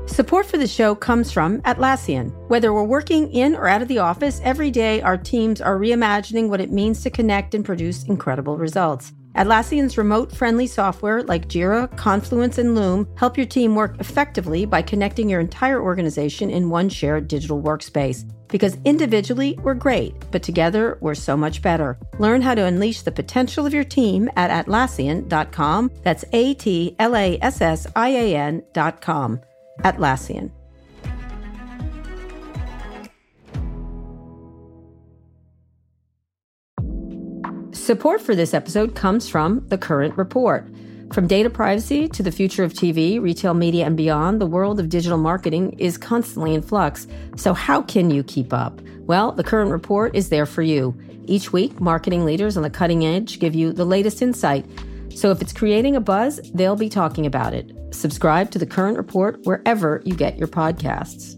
Support for the show comes from Atlassian. Whether we're working in or out of the office, every day our teams are reimagining what it means to connect and produce incredible results. Atlassian's remote-friendly software like Jira, Confluence, and Loom help your team work effectively by connecting your entire organization in one shared digital workspace. Because individually, we're great, but together, we're so much better. Learn how to unleash the potential of your team at Atlassian.com. That's Atlassian.com. Atlassian. Support for this episode comes from The Current Report. From data privacy to the future of TV, retail media, and beyond, the world of digital marketing is constantly in flux. So how can you keep up? Well, The Current Report is there for you. Each week, marketing leaders on the cutting edge give you the latest insight. So if it's creating a buzz, they'll be talking about it. Subscribe to The Current Report wherever you get your podcasts.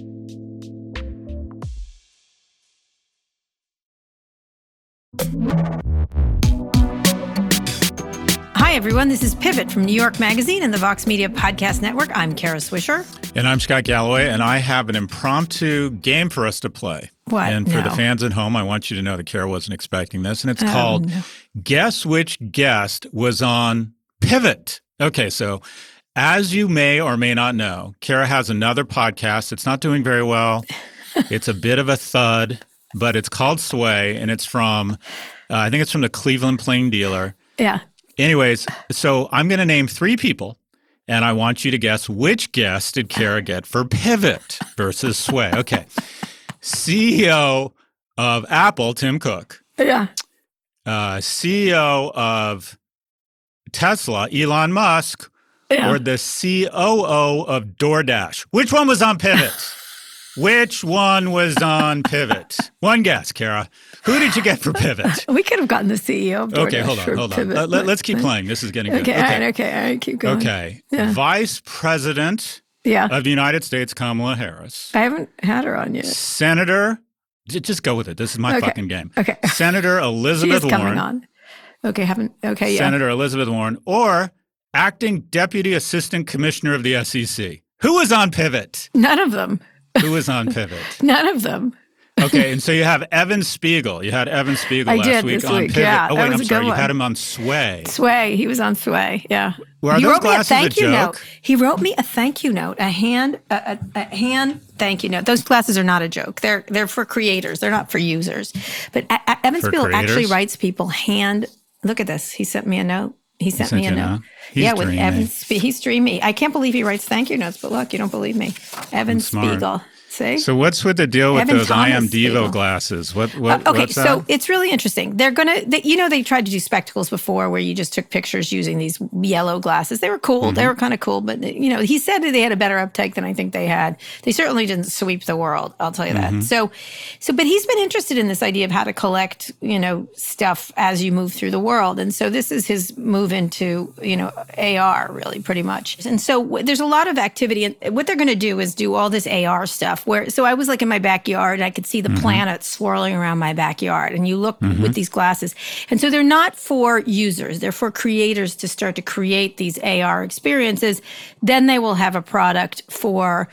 Hi, everyone. This is Pivot from New York Magazine and the Vox Media Podcast Network. I'm Kara Swisher. And I'm Scott Galloway, and I have an impromptu game for us to play. What? And for the fans at home, I want you to know that Kara wasn't expecting this, and it's called Guess Which Guest Was on Pivot. Okay, so as you may or may not know, Kara has another podcast. It's not doing very well. It's a bit of a thud, but it's called Sway, and it's from, I think it's from the Cleveland Plain Dealer. Yeah. Anyways, so I'm going to name three people, and I want you to guess which guest did Kara get for Pivot versus Sway. Okay. CEO of Apple, Tim Cook. Yeah. CEO of Tesla, Elon Musk. Yeah. Or the COO of DoorDash. Which one was on Pivot? Which one was on Pivot? One guess, Kara. Who did you get for Pivot? We could have gotten the CEO of DoorDash. Okay, hold on. Let's keep playing. This is getting good. Okay, all right, keep going. Okay. Yeah. Vice President of the United States, Kamala Harris. I haven't had her on yet. Senator, just go with it. This is my fucking game. Okay. Senator Elizabeth Warren. She is coming on. Okay, yeah. Senator Elizabeth Warren, or Acting Deputy Assistant Commissioner of the SEC. Who was on Pivot? None of them. Who was on Pivot? None of them. Okay, and so you have Evan Spiegel. You had Evan Spiegel last week on Pivot. Yeah, oh, wait, I'm sorry. You had him on Sway. Sway. He was on Sway, yeah. Are those glasses a joke? Note. He wrote me a thank you note, a hand thank you note. Those glasses are not a joke. They're for creators. They're not for users. But Evan Spiegel actually writes people look at this. He sent me a note. He sent me a note. With Evan Spiegel. He's dreamy. I can't believe he writes thank you notes, but look, you don't believe me. Evan Spiegel. See? So what's with the deal with those I Am Devo glasses? Okay, what's that? So it's really interesting. They're they tried to do spectacles before where you just took pictures using these yellow glasses. They were cool. Mm-hmm. They were kind of cool, but he said that they had a better uptake than I think they had. They certainly didn't sweep the world, I'll tell you that. So but he's been interested in this idea of how to collect, stuff as you move through the world. And so this is his move into, AR really pretty much. And so there's a lot of activity, and what they're going to do is do all this AR stuff. So I was like in my backyard and I could see the planets swirling around my backyard, and you look with these glasses. And so they're not for users. They're for creators to start to create these AR experiences. Then they will have a product for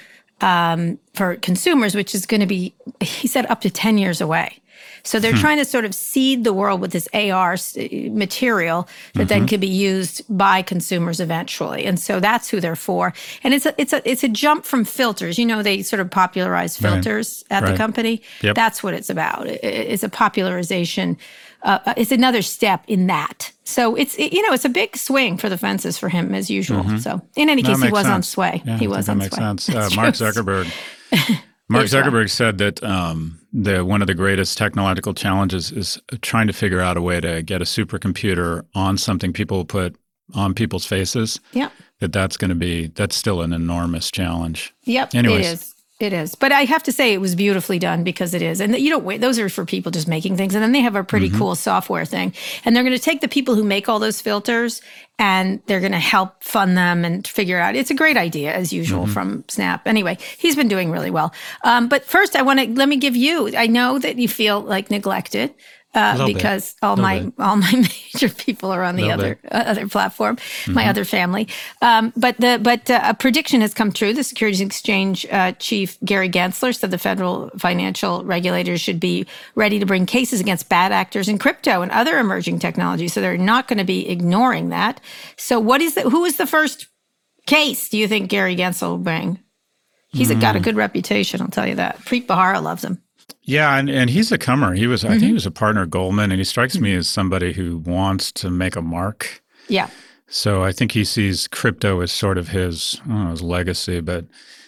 consumers, which is going to be, he said, up to 10 years away. So they're trying to sort of seed the world with this AR material that then can be used by consumers eventually. And so that's who they're for. And it's a jump from filters. They sort of popularized filters at the company. Yep. That's what it's about. It's a popularization. It's another step in that. So it's a big swing for the fences for him as usual. So in any case, he was on Sway. Yeah, he was on Sway. That makes sense. Mark Zuckerberg. Mark Zuckerberg said that one of the greatest technological challenges is trying to figure out a way to get a supercomputer on something people put on people's faces. Yeah. That's still an enormous challenge. Yep. Anyways. It is. But I have to say it was beautifully done because it is. And you don't wait. Those are for people just making things. And then they have a pretty cool software thing. And they're going to take the people who make all those filters and they're going to help fund them and figure out. It's a great idea, as usual, from Snap. Anyway, he's been doing really well. But first, let me give you, I know that you feel like neglected. because all my major people are on the other platform, my other family. But a prediction has come true. The Securities and Exchange Chief Gary Gensler said the federal financial regulators should be ready to bring cases against bad actors in crypto and other emerging technologies. So they're not going to be ignoring that. So who is the first case do you think Gary Gensler will bring? He's got a good reputation, I'll tell you that. Preet Bharara loves him. Yeah, and he's a comer. I think he was a partner at Goldman, and he strikes me as somebody who wants to make a mark. Yeah. So I think he sees crypto as sort of his legacy, but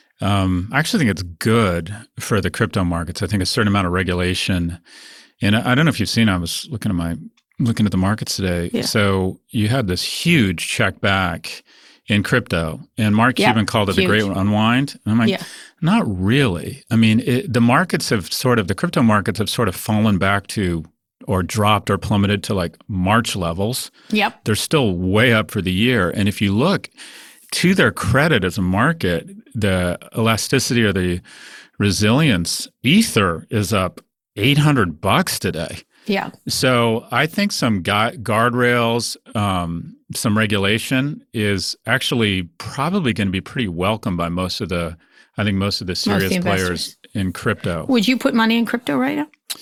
I actually think it's good for the crypto markets. I think a certain amount of regulation, and I don't know if you've seen, I was looking at the markets today. Yeah. So you had this huge check back in crypto, and Mark Cuban called it the great unwind. And I'm like, not really. I mean, the crypto markets have sort of fallen back to or dropped or plummeted to like March levels. Yep. They're still way up for the year. And if you look to their credit as a market, the elasticity or the resilience, Ether is up $800 today. Yeah. So I think some guardrails, some regulation is actually probably going to be pretty welcome by most of the serious players in crypto. Would you put money in crypto right now?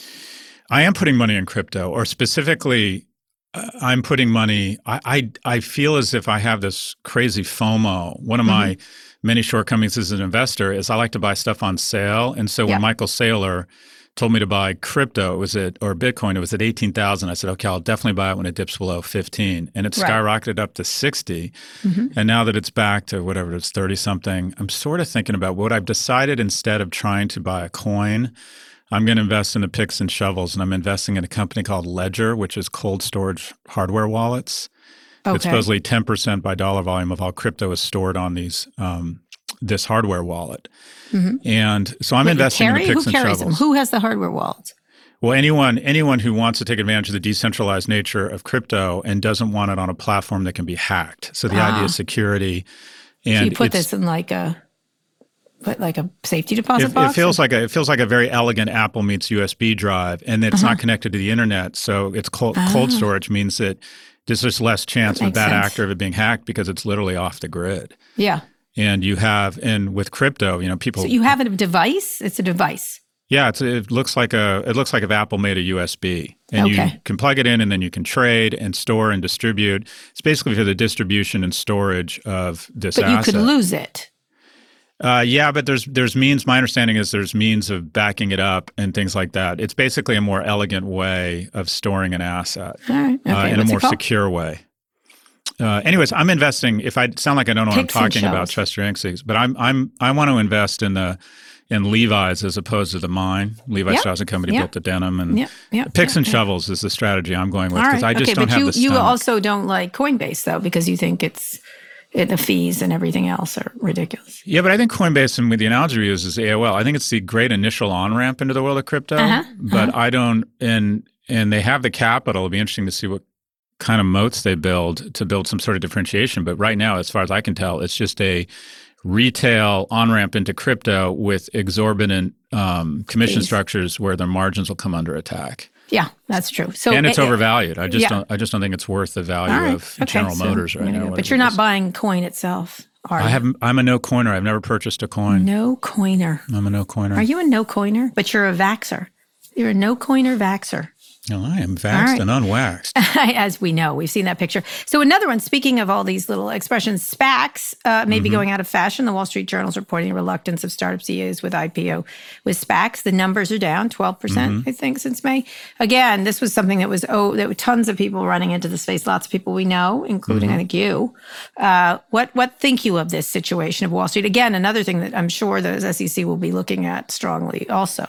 I am putting money in crypto, or specifically, I'm putting money. I feel as if I have this crazy FOMO. One of my many shortcomings as an investor is I like to buy stuff on sale. And so when Michael Saylor told me to buy crypto, or Bitcoin, it was at 18,000. I said, okay, I'll definitely buy it when it dips below 15. And it skyrocketed up to 60. And now that it's back to whatever, it's 30 something, I'm sort of thinking about what I've decided. Instead of trying to buy a coin, I'm going to invest in the picks and shovels, and I'm investing in a company called Ledger, which is cold storage hardware wallets. Okay. It's supposedly 10% by dollar volume of all crypto is stored on these this hardware wallet. And so I'm investing in the picks and shovels. Them? Who has the hardware wallets? Well, anyone who wants to take advantage of the decentralized nature of crypto and doesn't want it on a platform that can be hacked. So the idea is security. And so you put this in like a safety deposit box? It feels like a very elegant Apple meets USB drive, and it's not connected to the internet. So it's cold storage means that there's just less chance of that actor of it being hacked because it's literally off the grid. Yeah. And with crypto, people. So you have a device? It's a device. Yeah, it looks like if Apple made a USB, and you can plug it in, and then you can trade and store and distribute. It's basically for the distribution and storage of this asset. But you could lose it. Yeah, but there's means. My understanding is there's means of backing it up and things like that. It's basically a more elegant way of storing an asset in a more secure way. Anyways, I'm investing. If I sound like I don't know what I'm talking about, trust your instincts. But I want to invest in Levi's as opposed to the mine. Levi Strauss & Company built the denim, and picks and shovels is the strategy I'm going with because I just don't have the stomach. You also don't like Coinbase though because you think the fees and everything else are ridiculous. Yeah, but I think Coinbase, and with the analogy we use, is AOL. I think it's the great initial on-ramp into the world of crypto. But I don't, and they have the capital. It'll be interesting to see what kind of moats they build to build some sort of differentiation. But right now, as far as I can tell, it's just a retail on-ramp into crypto with exorbitant commission structures where their margins will come under attack. Yeah, that's true. And it's overvalued. I just don't think it's worth the value of General Motors right now. But you're not buying coin itself, are you? I'm a no coiner. I've never purchased a coin. No coiner. I'm a no coiner. Are you a no coiner? But you're a vaxxer. You're a no coiner vaxxer. No, I am vaxxed and unwaxed. As we know, we've seen that picture. So another one, speaking of all these little expressions, SPACs may be going out of fashion. The Wall Street Journal is reporting a reluctance of startup CEOs with IPO with SPACs. The numbers are down 12%, I think, since May. Again, this was something that there were tons of people running into the space, lots of people we know, including, I think, you. What think you of this situation of Wall Street? Again, another thing that I'm sure the SEC will be looking at strongly also.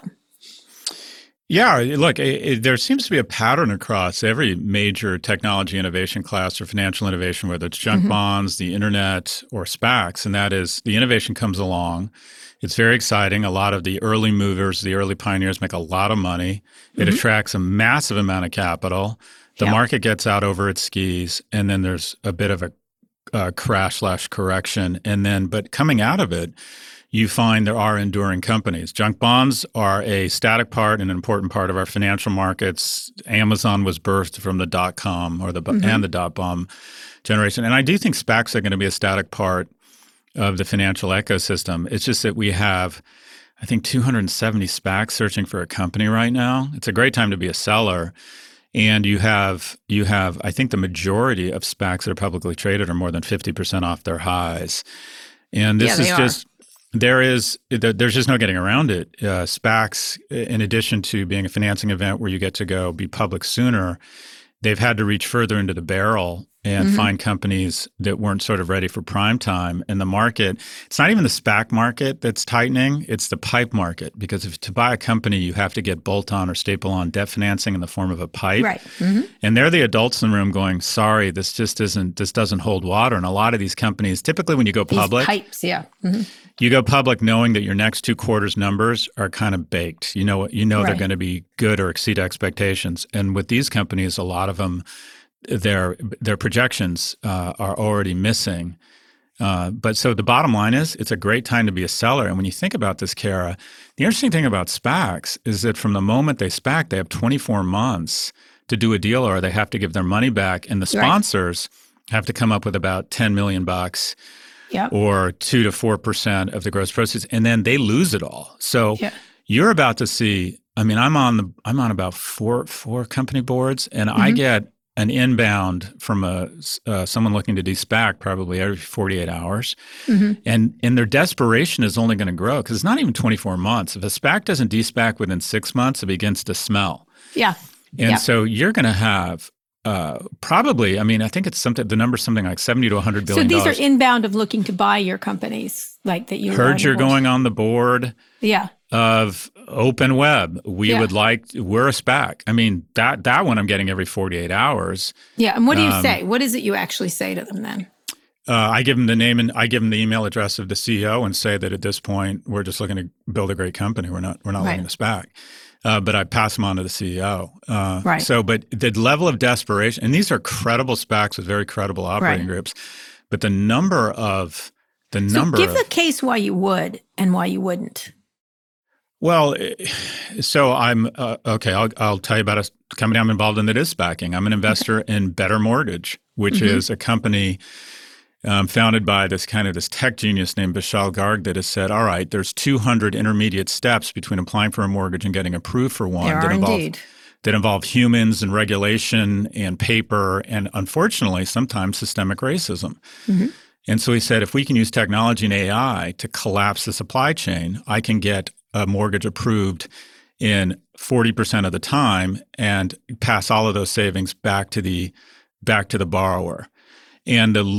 Yeah, look, there seems to be a pattern across every major technology innovation class or financial innovation, whether it's junk bonds, the internet, or SPACs, and that is the innovation comes along. It's very exciting. A lot of the early movers, the early pioneers make a lot of money. It attracts a massive amount of capital. The market gets out over its skis, and then there's a bit of a crash/correction. But coming out of it, you find there are enduring companies. Junk bonds are a static part and an important part of our financial markets. Amazon was birthed from the dot-com or and the dot-bomb generation. And I do think SPACs are going to be a static part of the financial ecosystem. It's just that we have, I think, 270 SPACs searching for a company right now. It's a great time to be a seller. And you have, I think the majority of SPACs that are publicly traded are more than 50% off their highs. And this is just, there's just no getting around it. SPACs, in addition to being a financing event where you get to go be public sooner, they've had to reach further into the barrel and find companies that weren't sort of ready for prime time. And the market, it's not even the SPAC market that's tightening, it's the PIPE market. Because to buy a company, you have to get bolt-on or staple-on debt financing in the form of a PIPE. Right. And they're the adults in the room going, sorry, this doesn't hold water. And a lot of these companies, typically when you go public, PIPEs, you go public knowing that your next 2 quarters numbers are kind of baked. You know they're going to be good or exceed expectations. And with these companies, a lot of them, their projections are already missing. But so the bottom line is it's a great time to be a seller. And when you think about this, Kara, the interesting thing about SPACs is that from the moment they SPAC, they have 24 months to do a deal or they have to give their money back. And the sponsors have to come up with about $10 million or 2 to 4% of the gross proceeds. And then they lose it all. So you're about to see, I mean, I'm on about four company boards and I get an inbound from someone looking to de-SPAC probably every 48 hours. And their desperation is only going to grow because it's not even 24 months. If a SPAC doesn't de-SPAC within 6 months, it begins to smell. And so you're going to have probably, I mean, I think it's the number's something like $70 to $100 billion. So these are inbound of looking to buy your companies, like that you heard you're going on the board. Of Open Web. We're a SPAC. I mean, that one I'm getting every 48 hours. And what do you say? What is it you actually say to them then? I give them the name and I give them the email address of the CEO and say that at this point we're just looking to build a great company. We're not looking to SPAC. But I pass them on to the CEO. So, but the level of desperation, and these are credible SPACs with very credible operating groups, but the number of give the case why you would and why you wouldn't. Well, so I'm okay. I'll tell you about a company I'm involved in that is SPACing. I'm an investor in Better Mortgage, which is a company founded by this tech genius named Vishal Garg that has said, all right, there's 200 intermediate steps between applying for a mortgage and getting approved for one. That involve humans and regulation and paper and, unfortunately, sometimes systemic racism. And so he said, if we can use technology and AI to collapse the supply chain, I can get a mortgage approved in 40% of the time and pass all of those savings back to the borrower. And the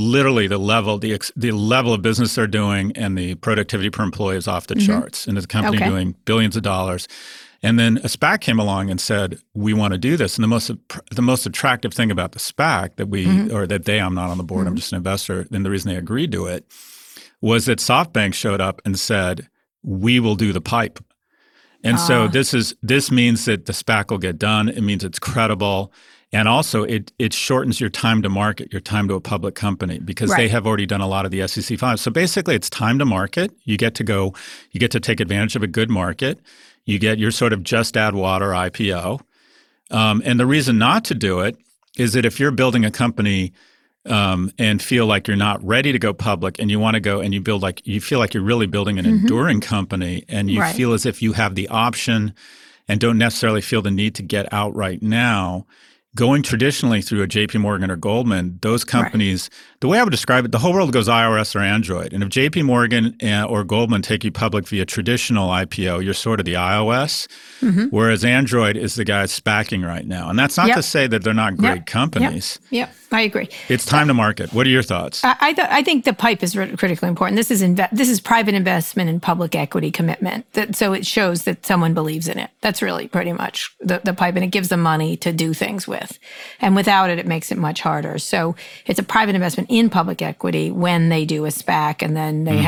level of business they're doing and the productivity per employee is off the charts. And the company doing billions of dollars. And then a SPAC came along and said, we want to do this. And the most attractive thing about the SPAC I'm not on the board, I'm just an investor, and the reason they agreed to it was that SoftBank showed up and said, we will do the PIPE. And so this means that the SPAC will get done. It means it's credible. And also it shortens your time to market, your time to a public company, because they have already done a lot of the SEC filings. So basically it's time to market. You get to take advantage of a good market. You get your sort of just add water IPO. And the reason not to do it is that if you're building a company and feel like you're not ready to go public and you want to go and you feel like you're really building an enduring company and you feel as if you have the option and don't necessarily feel the need to get out right now, going traditionally through a JP Morgan or Goldman, those companies, the way I would describe it, the whole world goes iOS or Android. And if JP Morgan or Goldman take you public via traditional IPO, you're sort of the iOS, whereas Android is the guy SPACing right now. And that's not to say that they're not great companies. I agree. It's time to market. What are your thoughts? I think the PIPE is critically important. This is private investment and public equity commitment. So it shows that someone believes in it. That's really pretty much the PIPE, and it gives them money to do things with. And without it, it makes it much harder. So it's a private investment in public equity when they do a SPAC, and then they have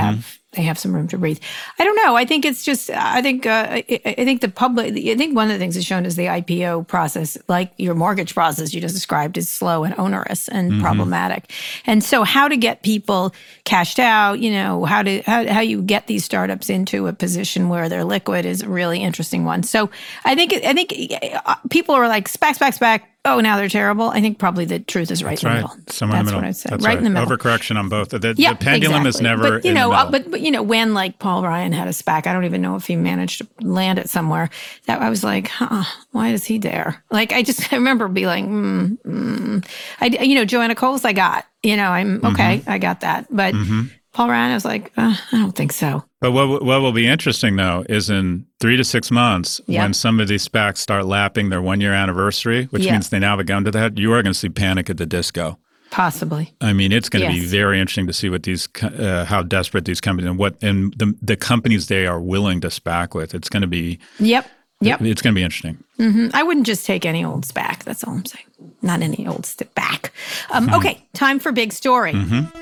they have some room to breathe. I don't know. I think it's just. I think the public. I think one of the things that's shown is the IPO process, like your mortgage process you just described, is slow and onerous and problematic. And so, how to get people cashed out? How you get these startups into a position where they're liquid is a really interesting one. So, I think people are like SPAC. Oh, now they're terrible. I think probably the truth is right in the middle. Somewhere in the middle. That's what I'd say. Right in the middle. Overcorrection on both. The pendulum is never but, in the middle. But when like Paul Ryan had a SPAC, I don't even know if he managed to land it somewhere. That I was like, why is he there? Like I remember being like, Joanna Coles, I got. I'm okay. I got that. But Paul Ryan, I was like, I don't think so. But what will be interesting, though, is in 3 to 6 months, when some of these SPACs start lapping their 1-year anniversary, which means they now have a gun to the head, you are going to see Panic at the Disco. Possibly. I mean, it's going to be very interesting to see what these, how desperate these companies and the companies they are willing to SPAC with. It's going to be. Yep. It's going to be interesting. I wouldn't just take any old SPAC. That's all I'm saying. Not any old SPAC. Okay, time for big story.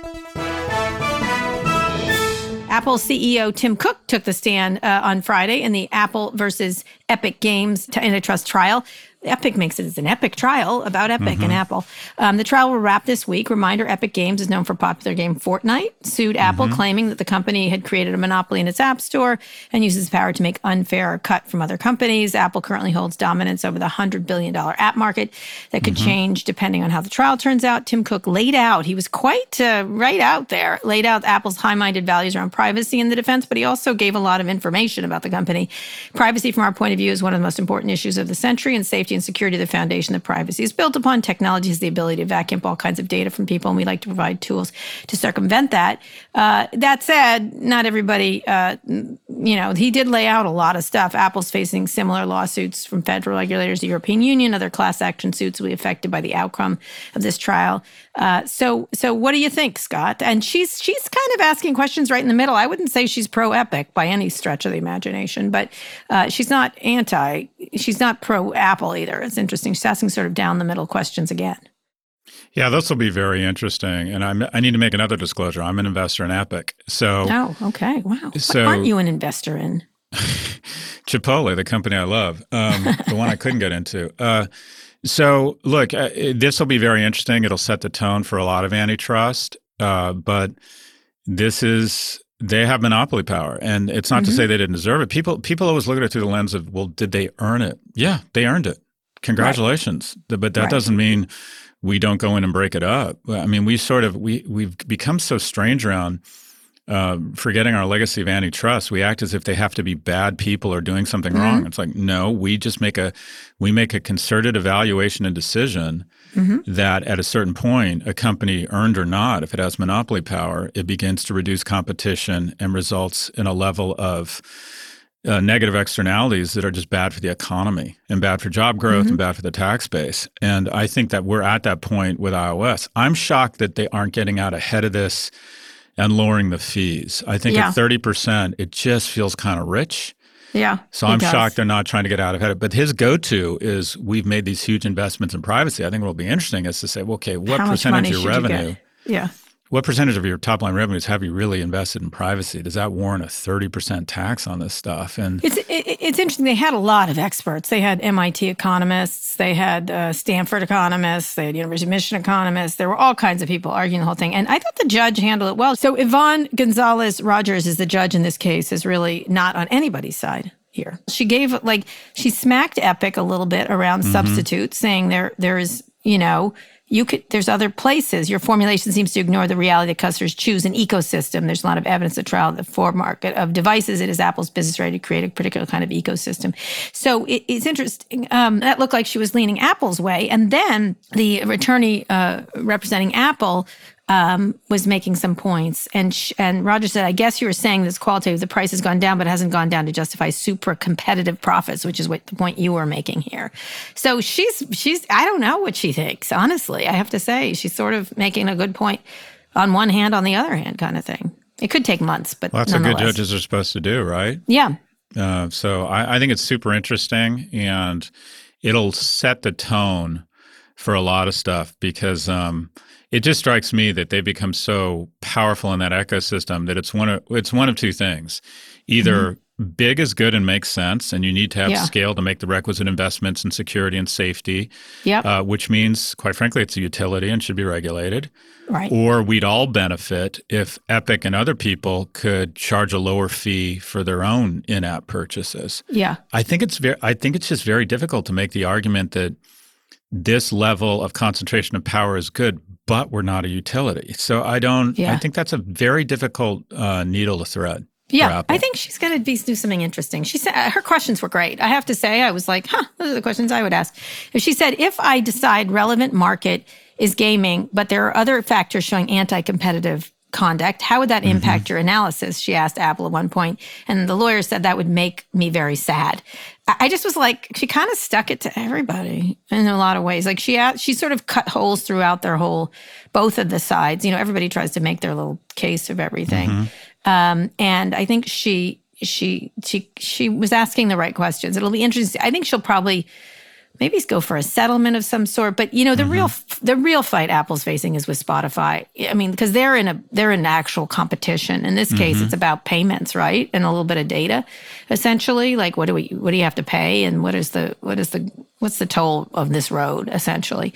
Apple CEO Tim Cook took the stand on Friday in the Apple versus Epic Games antitrust trial. Epic makes it as an epic trial about Epic and Apple. The trial will wrap this week. Reminder, Epic Games is known for popular game Fortnite, sued Apple, claiming that the company had created a monopoly in its app store and uses power to make unfair cut from other companies. Apple currently holds dominance over the $100 billion app market that could change depending on how the trial turns out. Tim Cook laid out, he was quite right out there, laid out Apple's high-minded values around privacy in the defense, but he also gave a lot of information about the company. Privacy, from our point of view, is one of the most important issues of the century, and safety and security are the foundation of privacy is built upon. Technology has the ability to vacuum up all kinds of data from people, and we like to provide tools to circumvent that. That said, not everybody, he did lay out a lot of stuff. Apple's facing similar lawsuits from federal regulators, the European Union, other class action suits will be affected by the outcome of this trial. So what do you think, Scott? And she's kind of asking questions right in the middle. I wouldn't say she's pro-Epic by any stretch of the imagination, but she's not pro-Apple either. It's interesting. She's asking sort of down the middle questions again. Yeah, this will be very interesting. And I need to make another disclosure. I'm an investor in Epic. Oh, okay. Wow. So, what aren't you an investor in? Chipotle, the company I love, the one I couldn't get into. So, look, this will be very interesting. It'll set the tone for a lot of antitrust. But they have monopoly power. And it's not to say they didn't deserve it. People always look at it through the lens of, well, did they earn it? Yeah, they earned it. Congratulations. Right. But that doesn't mean we don't go in and break it up. I mean, we've become so strange around forgetting our legacy of antitrust. We act as if they have to be bad people or doing something wrong. It's like, no, we just make a concerted evaluation and decision that at a certain point, a company, earned or not, if it has monopoly power, it begins to reduce competition and results in a level of negative externalities that are just bad for the economy and bad for job growth and bad for the tax base. And I think that we're at that point with iOS. I'm shocked that they aren't getting out ahead of this and lowering the fees. I think at 30%, it just feels kind of rich. Yeah. So I'm shocked they're not trying to get out ahead of it. But his go-to is, we've made these huge investments in privacy. I think what will be interesting is to say, well, okay, what percentage of your revenue? What percentage of your top line revenues have you really invested in privacy? Does that warrant a 30% tax on this stuff? And it's interesting. They had a lot of experts. They had MIT economists. They had Stanford economists. They had University of Michigan economists. There were all kinds of people arguing the whole thing. And I thought the judge handled it well. So Yvonne Gonzalez-Rogers is the judge in this case, is really not on anybody's side here. She she smacked Epic a little bit around substitutes, saying there is, there's other places. Your formulation seems to ignore the reality that customers choose an ecosystem. There's a lot of evidence to trial the for market of devices. It is Apple's business strategy to create a particular kind of ecosystem. So it's interesting. That looked like she was leaning Apple's way. And then the attorney representing Apple was making some points. And Roger said, I guess you were saying this qualitative, the price has gone down, but it hasn't gone down to justify super competitive profits, which is what the point you were making here. So she's I don't know what she thinks, honestly. I have to say, she's sort of making a good point on one hand, on the other hand kind of thing. It could take months, but that's what good judges are supposed to do, right? Yeah. So I think it's super interesting, and it'll set the tone for a lot of stuff because it just strikes me that they become so powerful in that ecosystem that it's one of two things. Either big is good and makes sense, and you need to have scale to make the requisite investments in security and safety, which means, quite frankly, it's a utility and should be regulated. Right. Or we'd all benefit if Epic and other people could charge a lower fee for their own in-app purchases. Yeah. I think it's just very difficult to make the argument that this level of concentration of power is good, but we're not a utility. So I think that's a very difficult needle to thread. Yeah, I think she's going to do something interesting. She said her questions were great. I have to say, I was like, those are the questions I would ask. She said, if I decide relevant market is gaming, but there are other factors showing anti-competitive conduct, how would that impact your analysis? She asked Apple at one point. And the lawyer said that would make me very sad. I just was like, she kind of stuck it to everybody in a lot of ways. Like she sort of cut holes throughout both of the sides. You know, everybody tries to make their little case of everything. And I think she was asking the right questions. It'll be interesting. I think she'll probably maybe go for a settlement of some sort. But you know, the real fight Apple's facing is with Spotify. I mean, because they're in actual competition. In this case, it's about payments, right, and a little bit of data, essentially. Like, what do you have to pay, and what's the toll of this road, essentially,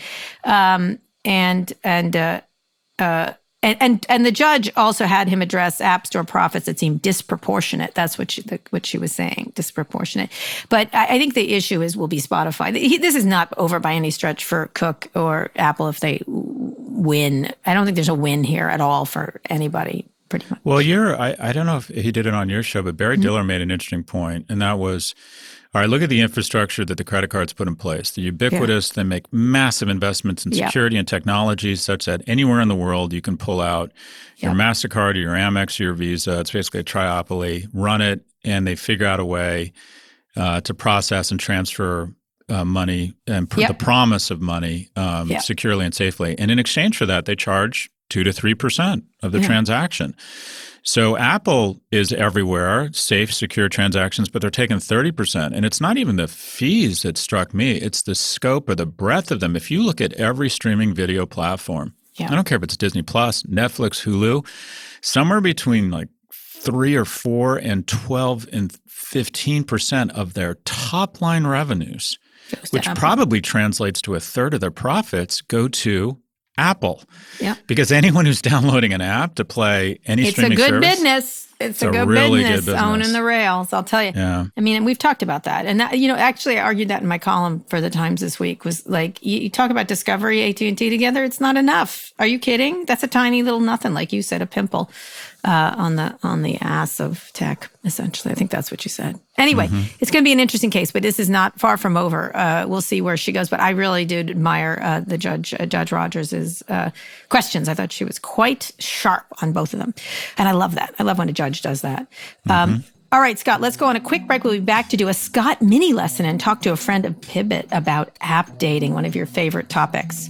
And the judge also had him address App Store profits that seemed disproportionate. That's what she was saying, disproportionate. But I think the issue will be Spotify. This is not over by any stretch for Cook or Apple if they win. I don't think there's a win here at all for anybody, pretty much. Well, I don't know if he did it on your show, but Barry Diller made an interesting point, and that was, all right, look at the infrastructure that the credit cards put in place. They're ubiquitous. They make massive investments in security and technology such that anywhere in the world you can pull out your MasterCard or your Amex or your Visa. It's basically a triopoly. Run it, and they figure out a way to process and transfer money and the promise of money securely and safely. And in exchange for that, they charge 2 to 3% of the transaction. So Apple is everywhere, safe, secure transactions, but they're taking 30%. And it's not even the fees that struck me. It's the scope or the breadth of them. If you look at every streaming video platform, I don't care if it's Disney Plus, Netflix, Hulu, somewhere between like 3 or 4 and 12 and 15% of their top line revenues, which probably translates to a third of their profits, go to Apple. Yeah. Because anyone who's downloading an app to play any streaming service. It's a good business. It's a good really business, good business. Owning the rails, I'll tell you. Yeah. I mean, and we've talked about that. And that, actually I argued that in my column for the Times this week was like, you talk about Discovery, AT&T together, it's not enough. Are you kidding? That's a tiny little nothing, like you said, a pimple on the ass of tech, essentially. I think that's what you said. Anyway, it's going to be an interesting case, but this is not far from over. We'll see where she goes. But I really did admire the Judge Rogers' questions. I thought she was quite sharp on both of them. And I love that. I love when a judge does that. All right, Scott, let's go on a quick break. We'll be back to do a Scott mini lesson and talk to a friend of Pivot about app dating, one of your favorite topics.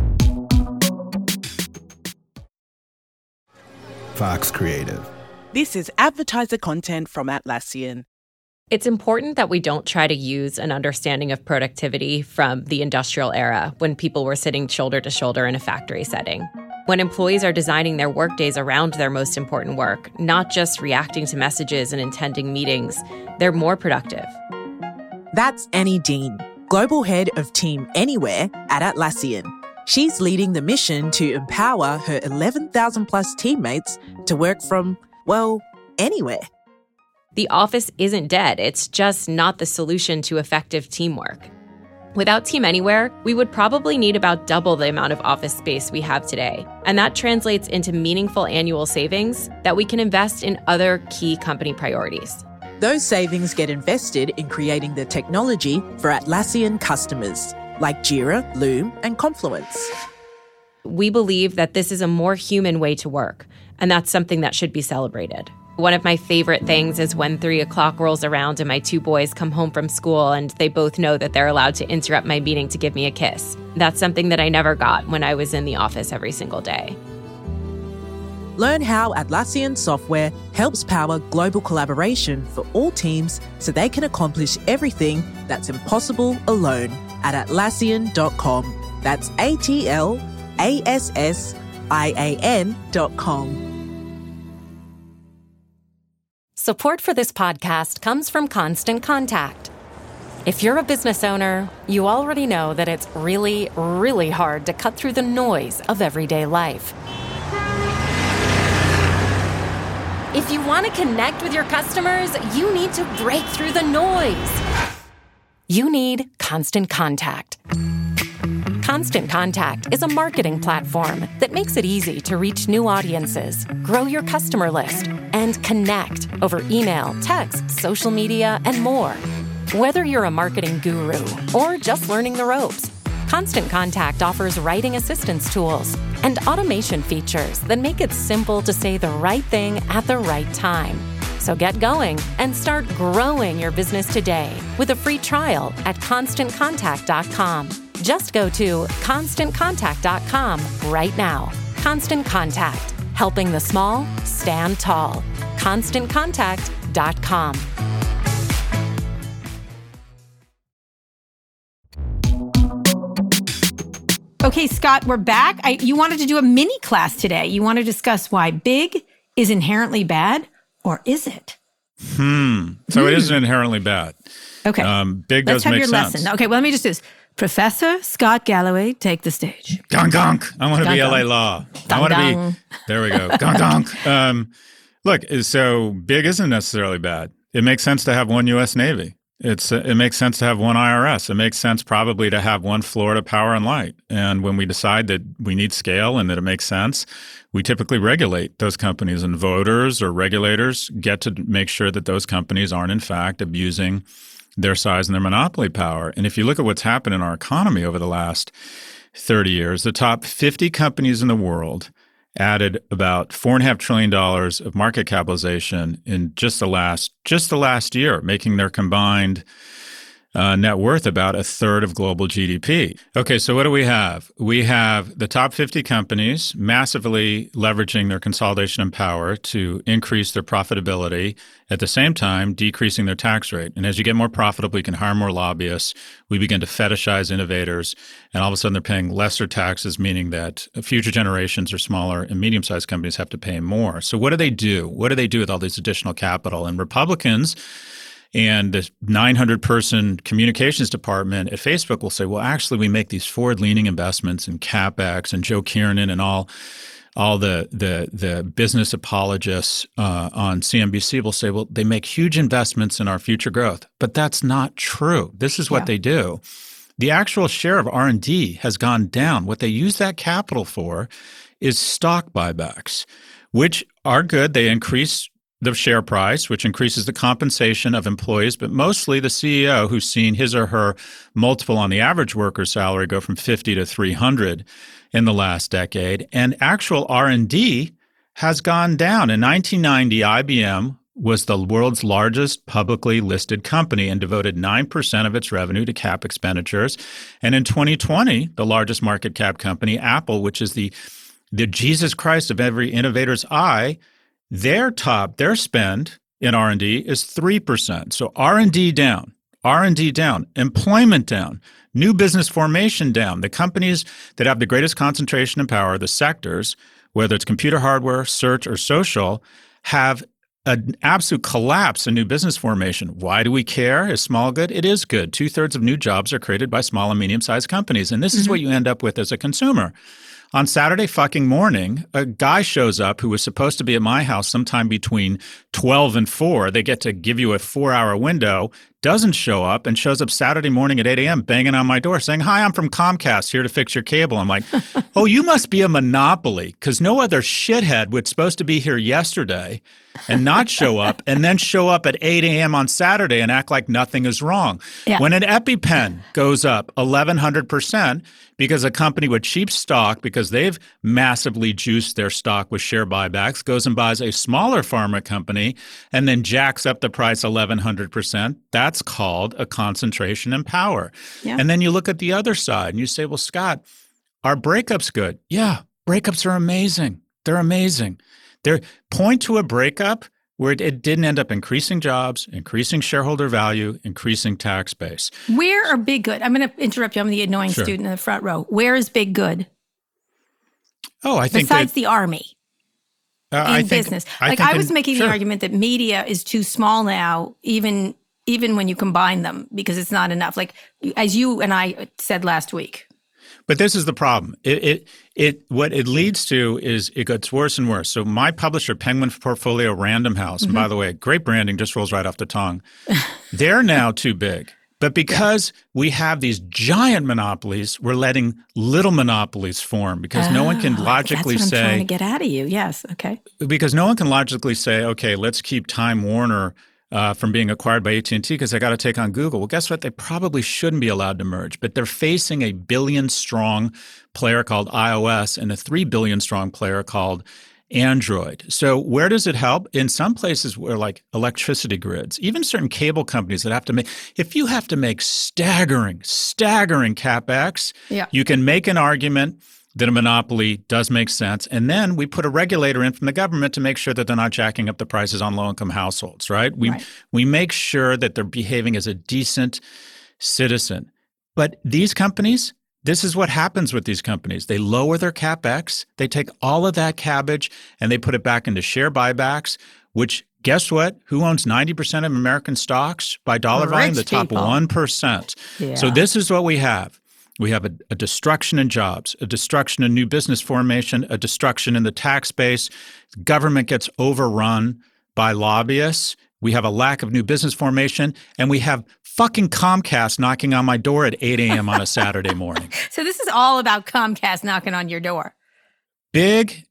Fox Creative. This is advertiser content from Atlassian. It's important that we don't try to use an understanding of productivity from the industrial era when people were sitting shoulder to shoulder in a factory setting. When employees are designing their workdays around their most important work, not just reacting to messages and attending meetings, they're more productive. That's Annie Dean, Global Head of Team Anywhere at Atlassian. She's leading the mission to empower her 11,000 plus teammates to work from, well, anywhere. The office isn't dead. It's just not the solution to effective teamwork. Without Team Anywhere, we would probably need about double the amount of office space we have today. And that translates into meaningful annual savings that we can invest in other key company priorities. Those savings get invested in creating the technology for Atlassian customers, like Jira, Loom, and Confluence. We believe that this is a more human way to work, and that's something that should be celebrated. One of my favorite things is when 3 o'clock rolls around and my 2 boys come home from school and they both know that they're allowed to interrupt my meeting to give me a kiss. That's something that I never got when I was in the office every single day. Learn how Atlassian software helps power global collaboration for all teams so they can accomplish everything that's impossible alone at Atlassian.com. That's ATLASSIAN.com. Support for this podcast comes from Constant Contact. If you're a business owner, you already know that it's really, really hard to cut through the noise of everyday life. If you want to connect with your customers, you need to break through the noise. You need Constant Contact. Constant Contact is a marketing platform that makes it easy to reach new audiences, grow your customer list, and connect over email, text, social media, and more. Whether you're a marketing guru or just learning the ropes, Constant Contact offers writing assistance tools and automation features that make it simple to say the right thing at the right time. So get going and start growing your business today with a free trial at ConstantContact.com. Just go to ConstantContact.com right now. Constant Contact, helping the small stand tall. ConstantContact.com. Okay, Scott, we're back. You wanted to do a mini class today. You want to discuss why big is inherently bad, or is it? So it isn't inherently bad. Okay. Big Let's does have make your sense. lesson. Okay, well, let me just do this. Professor Scott Galloway, take the stage. Gonk, gonk. I want to be Gonk, LA gonk. Law. Dong, I want to dong. be, there we go. Gonk, gonk. Look, so big isn't necessarily bad. It makes sense to have one U.S. Navy. It makes sense to have one IRS. It makes sense probably to have one Florida Power and Light. And when we decide that we need scale and that it makes sense, we typically regulate those companies, and voters or regulators get to make sure that those companies aren't in fact abusing their size and their monopoly power. And if you look at what's happened in our economy over the last 30 years, the top 50 companies in the world added about $4.5 trillion of market capitalization in just the last year, making their combined net worth about a third of global GDP. Okay, so what do we have? We have the top 50 companies massively leveraging their consolidation and power to increase their profitability, at the same time decreasing their tax rate. And as you get more profitable, you can hire more lobbyists. We begin to fetishize innovators, and all of a sudden they're paying lesser taxes, meaning that future generations or smaller and medium-sized companies have to pay more. So what do they do? What do they do with all this additional capital? And Republicans and the 900-person communications department at Facebook will say, well, actually, we make these forward-leaning investments in CapEx, and Joe Kiernan and all the business apologists on CNBC will say, well, they make huge investments in our future growth. But that's not true. This is what they do. The actual share of R&D has gone down. What they use that capital for is stock buybacks, which are good. They increase the share price, which increases the compensation of employees, but mostly the CEO, who's seen his or her multiple on the average worker's salary go from 50 to 300 in the last decade. And actual R&D has gone down. In 1990, IBM was the world's largest publicly listed company and devoted 9% of its revenue to cap expenditures. And in 2020, the largest market cap company, Apple, which is the Jesus Christ of every innovator's eye, their spend in R&D is 3%. So R&D down, employment down, new business formation down. The companies that have the greatest concentration and power, the sectors, whether it's computer hardware, search, or social, have an absolute collapse in new business formation. Why do we care? Is small good? It is good. 2/3 of new jobs are created by small and medium-sized companies. And this is what you end up with as a consumer. On Saturday fucking morning, a guy shows up who was supposed to be at my house sometime between 12 and 4. They get to give you a 4-hour window, doesn't show up, and shows up Saturday morning at 8 a.m. banging on my door saying, "Hi, I'm from Comcast, here to fix your cable." I'm like, oh, you must be a monopoly, because no other shithead was supposed to be here yesterday and not show up, and then show up at 8 a.m. on Saturday and act like nothing is wrong. Yeah. When an EpiPen goes up 1,100% because a company with cheap stock, because they've massively juiced their stock with share buybacks, goes and buys a smaller pharma company and then jacks up the price 1,100%, that's called a concentration in power. Yeah. And then you look at the other side and you say, well, Scott, are breakups good? Yeah, breakups are amazing. They're amazing. Point to a breakup where it didn't end up increasing jobs, increasing shareholder value, increasing tax base. Where are big good? I'm going to interrupt you. I'm the annoying Sure. student in the front row. Where is big good? Oh, I think Besides the Army in business. I was making the argument that media is too small now, even when you combine them, because it's not enough. Like, as you and I said last week. But this is the problem. What it leads to is it gets worse and worse. So my publisher, Penguin Portfolio Random House, and by the way, great branding, just rolls right off the tongue. They're now too big. But because we have these giant monopolies, we're letting little monopolies form because no one can logically that's what say. I'm trying to get out of you. Yes. Okay. Because no one can logically say, okay, let's keep Time Warner from being acquired by AT&T because they got to take on Google. Well, guess what? They probably shouldn't be allowed to merge, but they're facing a billion-strong player called iOS and a 3 billion-strong player called Android. So where does it help? In some places where like electricity grids, even certain cable companies that have to make – if you have to make staggering CapEx, you can make an argument – that a monopoly does make sense. And then we put a regulator in from the government to make sure that they're not jacking up the prices on low-income households, right? We make sure that they're behaving as a decent citizen. But these companies, this is what happens with these companies. They lower their CapEx. They take all of that cabbage and they put it back into share buybacks, which guess what? Who owns 90% of American stocks by dollar volume? The top 1%. Yeah. So this is what we have. We have a destruction in jobs, a destruction in new business formation, a destruction in the tax base. Government gets overrun by lobbyists. We have a lack of new business formation, and we have fucking Comcast knocking on my door at 8 a.m. on a Saturday morning. So this is all about Comcast knocking on your door. Big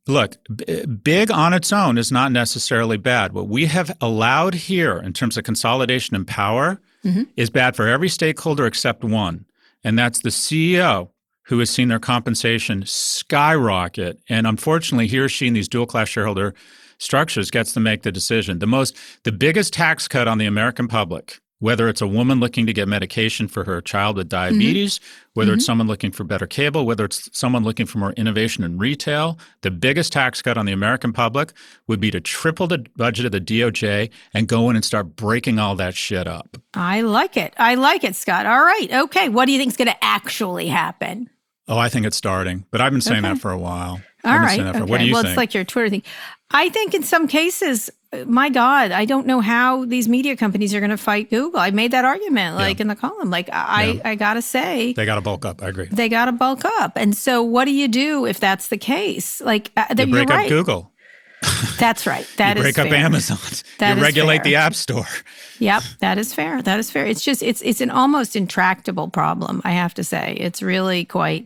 on its own is not necessarily bad. What we have allowed here in terms of consolidation and power is bad for every stakeholder except one. And that's the CEO who has seen their compensation skyrocket. And unfortunately, he or she in these dual-class shareholder structures gets to make the decision. The biggest tax cut on the American public, whether it's a woman looking to get medication for her child with diabetes, whether it's someone looking for better cable, whether it's someone looking for more innovation in retail, the biggest tax cut on the American public would be to triple the budget of the DOJ and go in and start breaking all that shit up. I like it, Scott. All right. Okay. What do you think is going to actually happen? Oh, I think it's starting. But I've been saying that for a while. All right. Okay. What do you think? It's like your Twitter thing. I think in some cases, my God, I don't know how these media companies are going to fight Google. I made that argument in the column. I got to say. They got to bulk up. I agree. They got to bulk up. And so what do you do if that's the case? You break up Google. That's right. That is fair. You break up Amazon. You regulate the App Store. Yep. That is fair. It's just, it's an almost intractable problem, I have to say. It's really quite...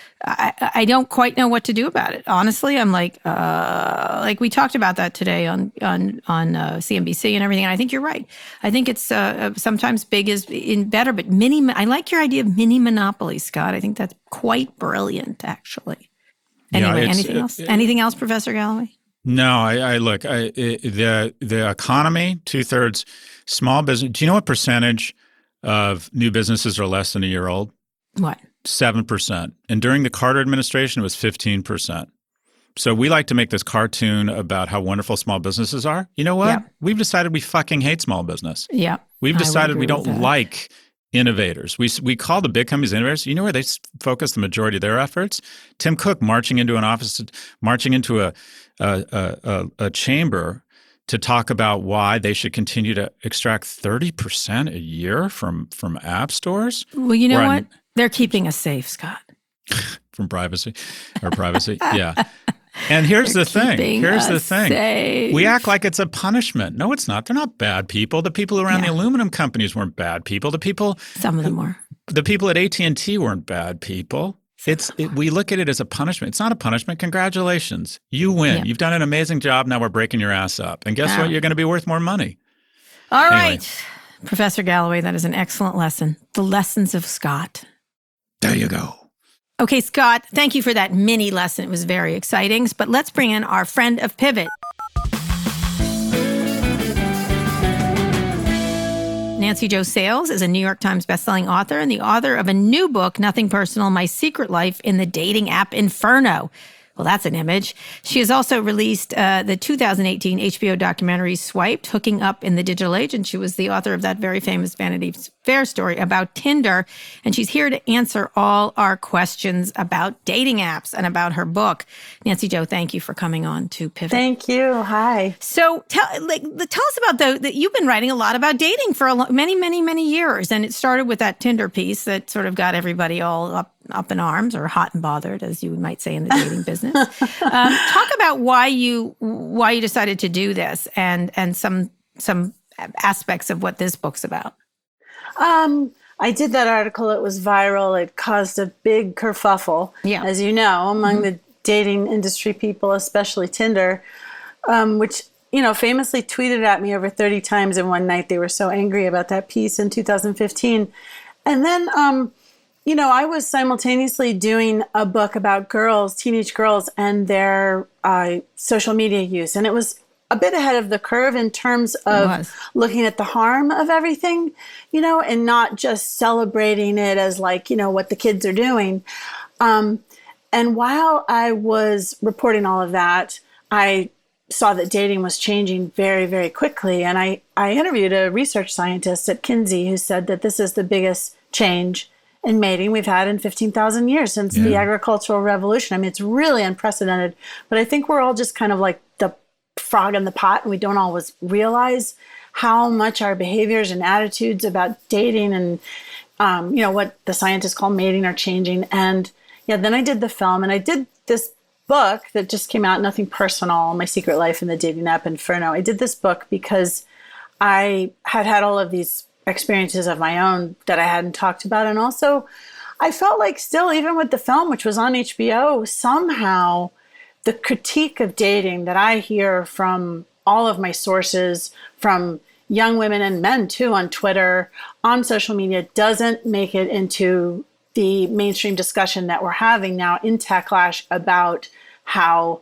I don't quite know what to do about it. Honestly, I'm like we talked about that today on CNBC and everything. And I think you're right. I think it's sometimes big is better, but I like your idea of mini monopoly, Scott. I think that's quite brilliant, actually. Anyway, anything else? Anything else, Professor Galloway? No, I look, the economy, 2/3 small business. Do you know what percentage of new businesses are less than a year old? What? 7%. And during the Carter administration, it was 15%. So we like to make this cartoon about how wonderful small businesses are. You know what? Yeah. We've decided we fucking hate small business. Yeah. We've decided we don't like innovators. We call the big companies innovators. You know where they focus the majority of their efforts? Tim Cook marching into an office, marching into a chamber to talk about why they should continue to extract 30% a year from app stores. Well, you know what? They're keeping us safe, Scott. From privacy. Yeah. And here's the thing. Safe. We act like it's a punishment. No, it's not. They're not bad people. The people around the aluminum companies weren't bad people. Some of them were. The people at AT&T weren't bad people. We look at it as a punishment. It's not a punishment. Congratulations. You win. Yep. You've done an amazing job. Now we're breaking your ass up. And guess what? You're going to be worth more money. All right. Professor Galloway, that is an excellent lesson. The lessons of Scott. There you go. Okay, Scott, thank you for that mini lesson. It was very exciting. But let's bring in our friend of Pivot. Nancy Jo Sales is a New York Times bestselling author and the author of a new book, Nothing Personal, My Secret Life in the Dating App Inferno. Well, that's an image. She has also released the 2018 HBO documentary Swiped, Hooking Up in the Digital Age, and she was the author of that very famous Vanity Fair story about Tinder. And she's here to answer all our questions about dating apps and about her book. Nancy Jo, thank you for coming on to Pivot. Thank you. Hi. So tell us about that you've been writing a lot about dating for many years, and it started with that Tinder piece that sort of got everybody all up in arms, or hot and bothered, as you might say in the dating business. Talk about why you decided to do this, and some aspects of what this book's about. I did that article. It was viral. It caused a big kerfuffle, as you know, among the dating industry people, especially Tinder, which, famously tweeted at me over 30 times in one night. They were so angry about that piece in 2015. And then, I was simultaneously doing a book about teenage girls, and their social media use. And it was a bit ahead of the curve in terms of looking at the harm of everything, and not just celebrating it as what the kids are doing. And while I was reporting all of that, I saw that dating was changing very, very quickly. And I interviewed a research scientist at Kinsey who said that this is the biggest change in mating we've had in 15,000 years since the agricultural revolution. I mean, it's really unprecedented, but I think we're all just kind of like the frog in the pot, and we don't always realize how much our behaviors and attitudes about dating and, what the scientists call mating are changing. And then I did the film, and I did this book that just came out, Nothing Personal, My Secret Life in the Dating App Inferno. I did this book because I had all of these experiences of my own that I hadn't talked about. And also, I felt like still, even with the film, which was on HBO, somehow the critique of dating that I hear from all of my sources, from young women and men too, on Twitter, on social media, doesn't make it into the mainstream discussion that we're having now in Techlash about how,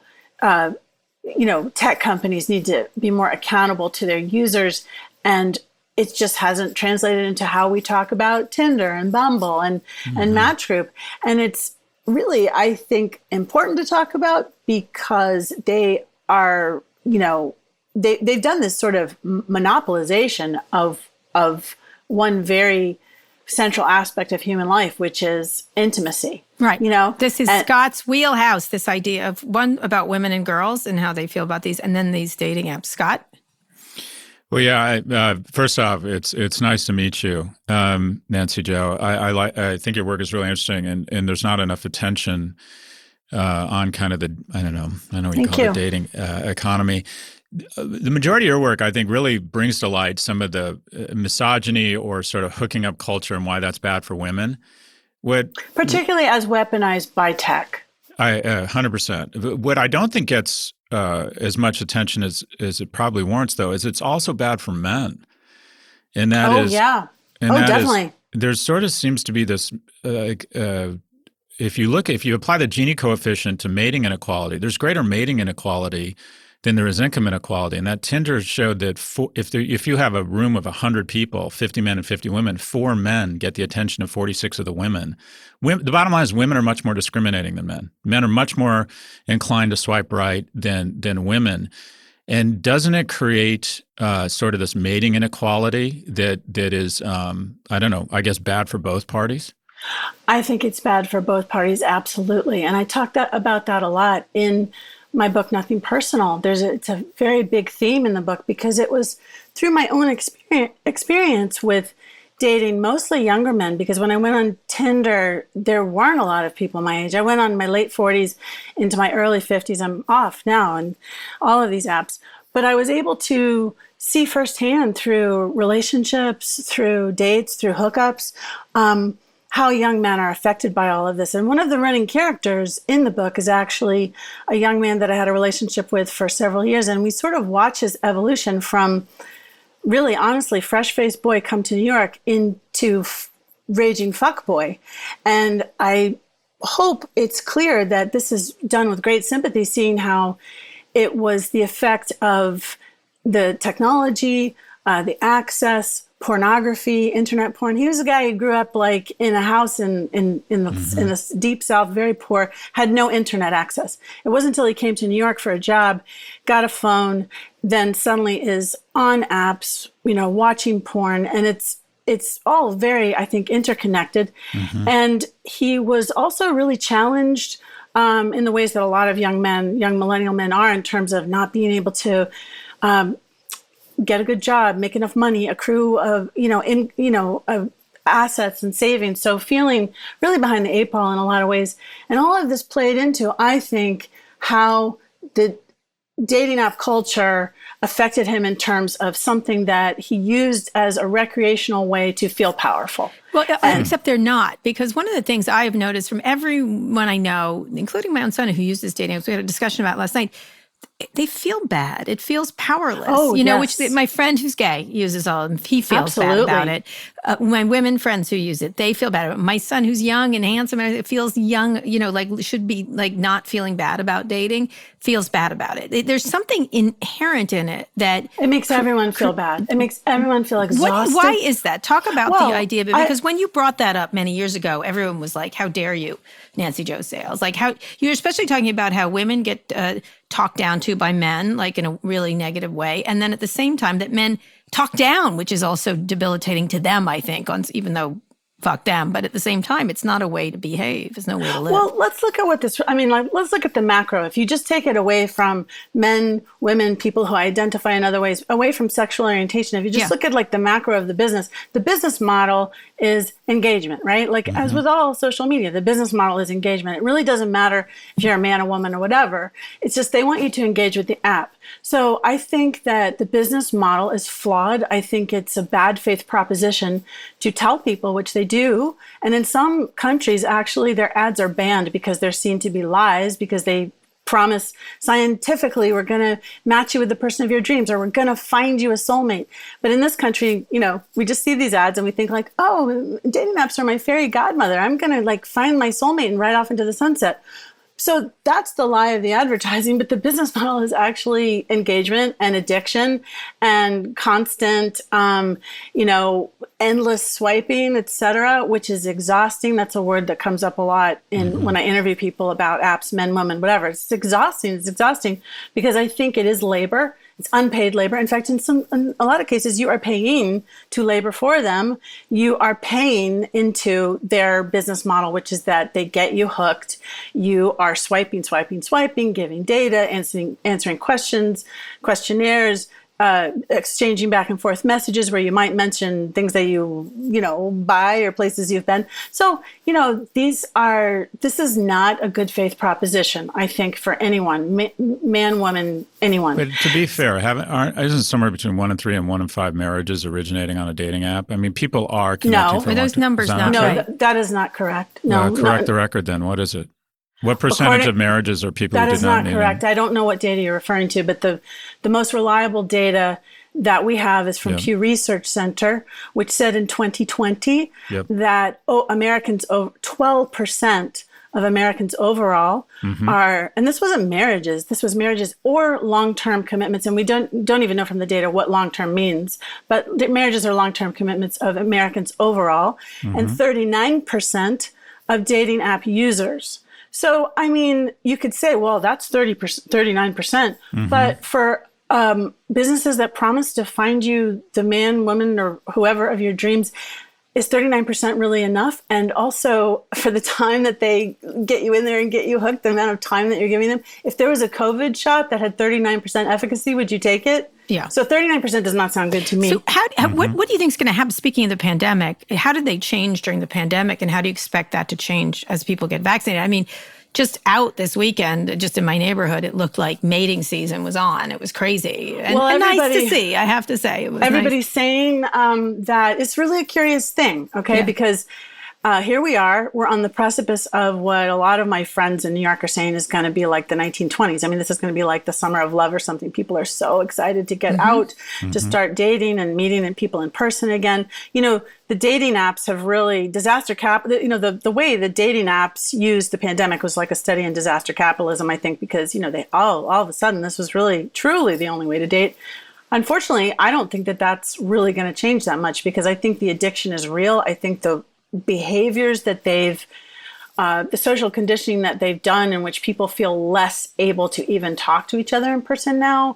tech companies need to be more accountable to their users. And it just hasn't translated into how we talk about Tinder and Bumble and Match Group. And it's really, I think, important to talk about because they are, they've done this sort of monopolization of one very central aspect of human life, which is intimacy. Right. This is Scott's wheelhouse, this idea of one about women and girls and how they feel about these, and then these dating apps. Scott? Well, yeah. First off, it's nice to meet you, Nancy Jo. I think your work is really interesting, and there's not enough attention on kind of the I don't know what you call it, dating economy. The majority of your work, I think, really brings to light some of the misogyny or sort of hooking up culture and why that's bad for women. Particularly as weaponized by tech. 100%. What I don't think gets as much attention as it probably warrants, though, is it's also bad for men. And that definitely. There sort of seems to be this, if you apply the Gini coefficient to mating inequality, there's greater mating inequality than there is income inequality. And that Tinder showed that if you have a room of 100 people, 50 men and 50 women, 4 men get the attention of 46 of the women. The bottom line is women are much more discriminating than men. Men are much more inclined to swipe right than women. And doesn't it create sort of this mating inequality that is, I guess bad for both parties? I think it's bad for both parties, absolutely. And I talked about that a lot in my book, Nothing Personal. It's a very big theme in the book because it was through my own experience with dating mostly younger men, because when I went on Tinder, there weren't a lot of people my age. I went on my late 40s into my early 50s. I'm off now and all of these apps. But I was able to see firsthand through relationships, through dates, through hookups, how young men are affected by all of this. And one of the running characters in the book is actually a young man that I had a relationship with for several years. And we sort of watch his evolution from really, honestly, fresh-faced boy come to New York into raging fuckboy. And I hope it's clear that this is done with great sympathy, seeing how it was the effect of the technology, the access, pornography, internet porn. He was a guy who grew up like in a house in the deep South, very poor, had no internet access. It wasn't until he came to New York for a job, got a phone, then suddenly is on apps, watching porn, and it's all very, I think, interconnected. And he was also really challenged in the ways that a lot of young millennial men are, in terms of not being able to get a good job, make enough money, accrue of assets and savings. So feeling really behind the eight ball in a lot of ways. And all of this played into, I think, how the dating app culture affected him in terms of something that he used as a recreational way to feel powerful. Well, except they're not, because one of the things I have noticed from everyone I know, including my own son who uses dating apps, we had a discussion about last night, they feel bad. It feels powerless. Which my friend who's gay uses all of them. He feels bad about it. My women friends who use it, they feel bad about it. My son who's young and handsome, it feels young, should be like not feeling bad about dating, feels bad about it. There's something inherent in it that... It makes everyone feel bad. It makes everyone feel exhausted. Why is that? Talk about the idea of it, because when you brought that up many years ago, everyone was like, how dare you, Nancy Jo Sales? Like, how you're especially talking about how women get talked down to by men, like in a really negative way. And then at the same time that men talk down, which is also debilitating to them, I think, even though fuck them. But at the same time, it's not a way to behave. It's no way to live. Well, let's look at let's look at the macro. If you just take it away from men, women, people who identify in other ways, away from sexual orientation, if you just look at like the macro of the business model is engagement, right? Like as with all social media, the business model is engagement. It really doesn't matter if you're a man, a woman, or whatever. It's just they want you to engage with the app. So I think that the business model is flawed. I think it's a bad faith proposition to tell people, which they do. And in some countries, actually, their ads are banned because they're seen to be lies, because they promise scientifically we're going to match you with the person of your dreams, or we're going to find you a soulmate. But in this country, we just see these ads and we think like, oh, dating apps are my fairy godmother. I'm going to like find my soulmate and ride off into the sunset. So that's the lie of the advertising, but the business model is actually engagement and addiction and constant, endless swiping, et cetera, which is exhausting. That's a word that comes up a lot when I interview people about apps, men, women, whatever. It's exhausting. It's exhausting because I think it is labor. It's unpaid labor. In fact, in a lot of cases, you are paying to labor for them. You are paying into their business model, which is that they get you hooked. You are swiping, giving data, answering questions, questionnaires, exchanging back and forth messages where you might mention things that you buy or places you've been. So, this is not a good faith proposition, I think, for anyone, man, woman, anyone. But to be fair, isn't somewhere between 1 in 3 and 1 in 5 marriages originating on a dating app? I mean, people are connecting. No, those numbers not right. That is not correct. No, correct the record then. What is it? What percentage of marriages are people who did not That is not correct. I don't know what data you're referring to, but the most reliable data that we have is from Pew Research Center, which said in 2020 that Americans, 12% of Americans overall are, and this wasn't marriages, this was marriages or long-term commitments, and we don't even know from the data what long-term means, but marriages are long-term commitments of Americans overall, and 39% of dating app users. So, I mean, you could say, well, that's 39%. But for businesses that promise to find you the man, woman, or whoever of your dreams, is 39% really enough? And also for the time that they get you in there and get you hooked, the amount of time that you're giving them, if there was a COVID shot that had 39% efficacy, would you take it? Yeah. So 39% does not sound good to me. So what do you think is going to happen? Speaking of the pandemic, how did they change during the pandemic, and how do you expect that to change as people get vaccinated? I mean, just out this weekend, just in my neighborhood, it looked like mating season was on. It was crazy and nice to see, I have to say. Everybody's saying that it's really a curious thing, because here we are. We're on the precipice of what a lot of my friends in New York are saying is going to be like the 1920s. I mean, this is going to be like the summer of love or something. People are so excited to get out, to start dating and meeting people in person again. The dating apps have really the way the dating apps used the pandemic was like a study in disaster capitalism, I think, because, they all of a sudden this was really truly the only way to date. unfortunately, I don't think that that's really going to change that much, because I think the addiction is real. I think the behaviors that the social conditioning that they've done, in which people feel less able to even talk to each other in person now,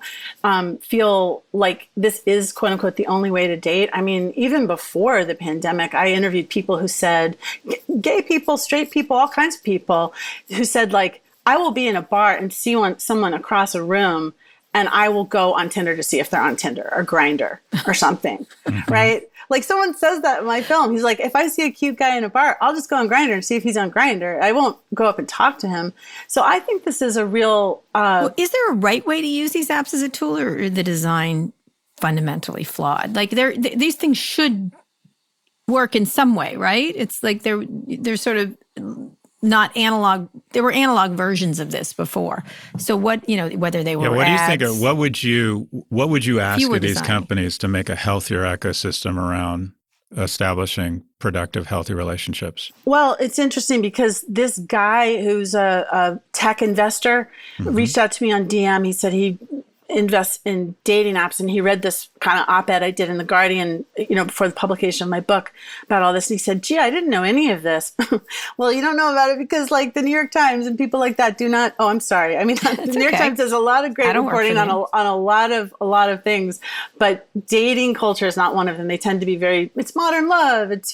feel like this is, quote unquote, the only way to date. I mean, even before the pandemic, I interviewed people who said, gay people, straight people, all kinds of people, who said, like, I will be in a bar and see someone across a room, and I will go on Tinder to see if they're on Tinder or Grindr or something, right? Like, someone says that in my film. He's like, if I see a cute guy in a bar, I'll just go on Grindr and see if he's on Grindr. I won't go up and talk to him. So I think this is a real... Well, is there a right way to use these apps as a tool, or is the design fundamentally flawed? Like, these things should work in some way, right? It's like they're sort of... not analog. There were analog versions of this before. So what, whether they were what ads, do you think? What would you ask of these designing companies to make a healthier ecosystem around establishing productive, healthy relationships? Well, it's interesting because this guy who's a tech investor reached out to me on DM. He said he invests in dating apps, and he read this kind of op-ed I did in The Guardian, before the publication of my book about all this. And he said, gee, I didn't know any of this. Well, you don't know about it because, like, the New York Times and people like that do not. Oh, I'm sorry. I mean, the New York Times does a lot of great reporting on a lot of things, but dating culture is not one of them. They tend to be it's modern love. It's,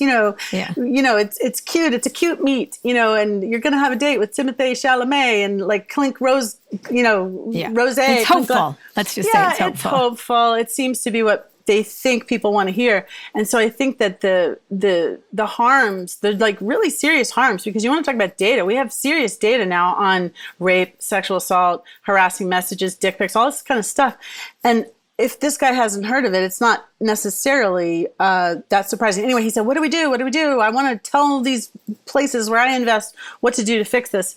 it's cute. It's a cute meet, and you're going to have a date with Timothée Chalamet and, like, Clink Rose, Rose. It's hopeful. Let's just say it's hopeful. It's hopeful. It seems to be what they think people want to hear. And so I think that the harms, they're like really serious harms, because you want to talk about data. We have serious data now on rape, sexual assault, harassing messages, dick pics, all this kind of stuff. And if this guy hasn't heard of it, it's not necessarily that surprising. Anyway, he said, what do we do? What do we do? I want to tell these places where I invest what to do to fix this.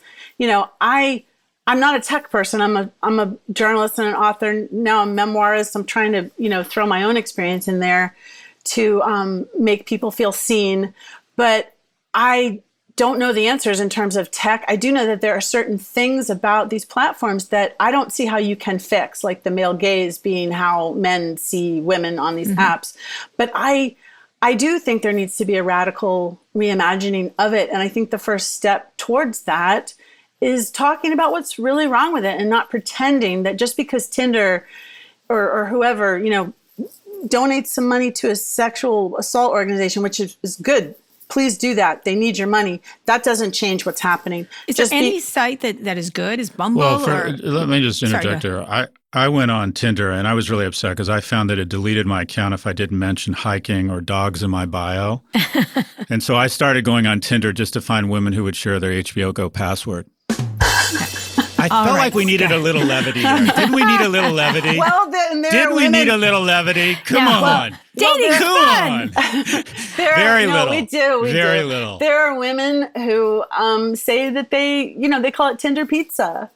I'm not a tech person. I'm a journalist and an author. Now I'm a memoirist. I'm trying to, throw my own experience in there to make people feel seen. But I don't know the answers in terms of tech. I do know that there are certain things about these platforms that I don't see how you can fix, like the male gaze being how men see women on these apps. But I do think there needs to be a radical reimagining of it. And I think the first step towards that is talking about what's really wrong with it, and not pretending that just because Tinder or whoever, donates some money to a sexual assault organization, which is good. Please do that. They need your money. That doesn't change what's happening. Is there any site that is good? Is Bumble? Let me just interject here. I went on Tinder, and I was really upset because I found that it deleted my account if I didn't mention hiking or dogs in my bio. And so I started going on Tinder just to find women who would share their HBO Go password. I felt like we needed a little levity here. Didn't we need a little levity? Well, we need a little levity? Come on. Dating's fun. Very little. We do. Very little. There are women who say that they call it Tinder pizza.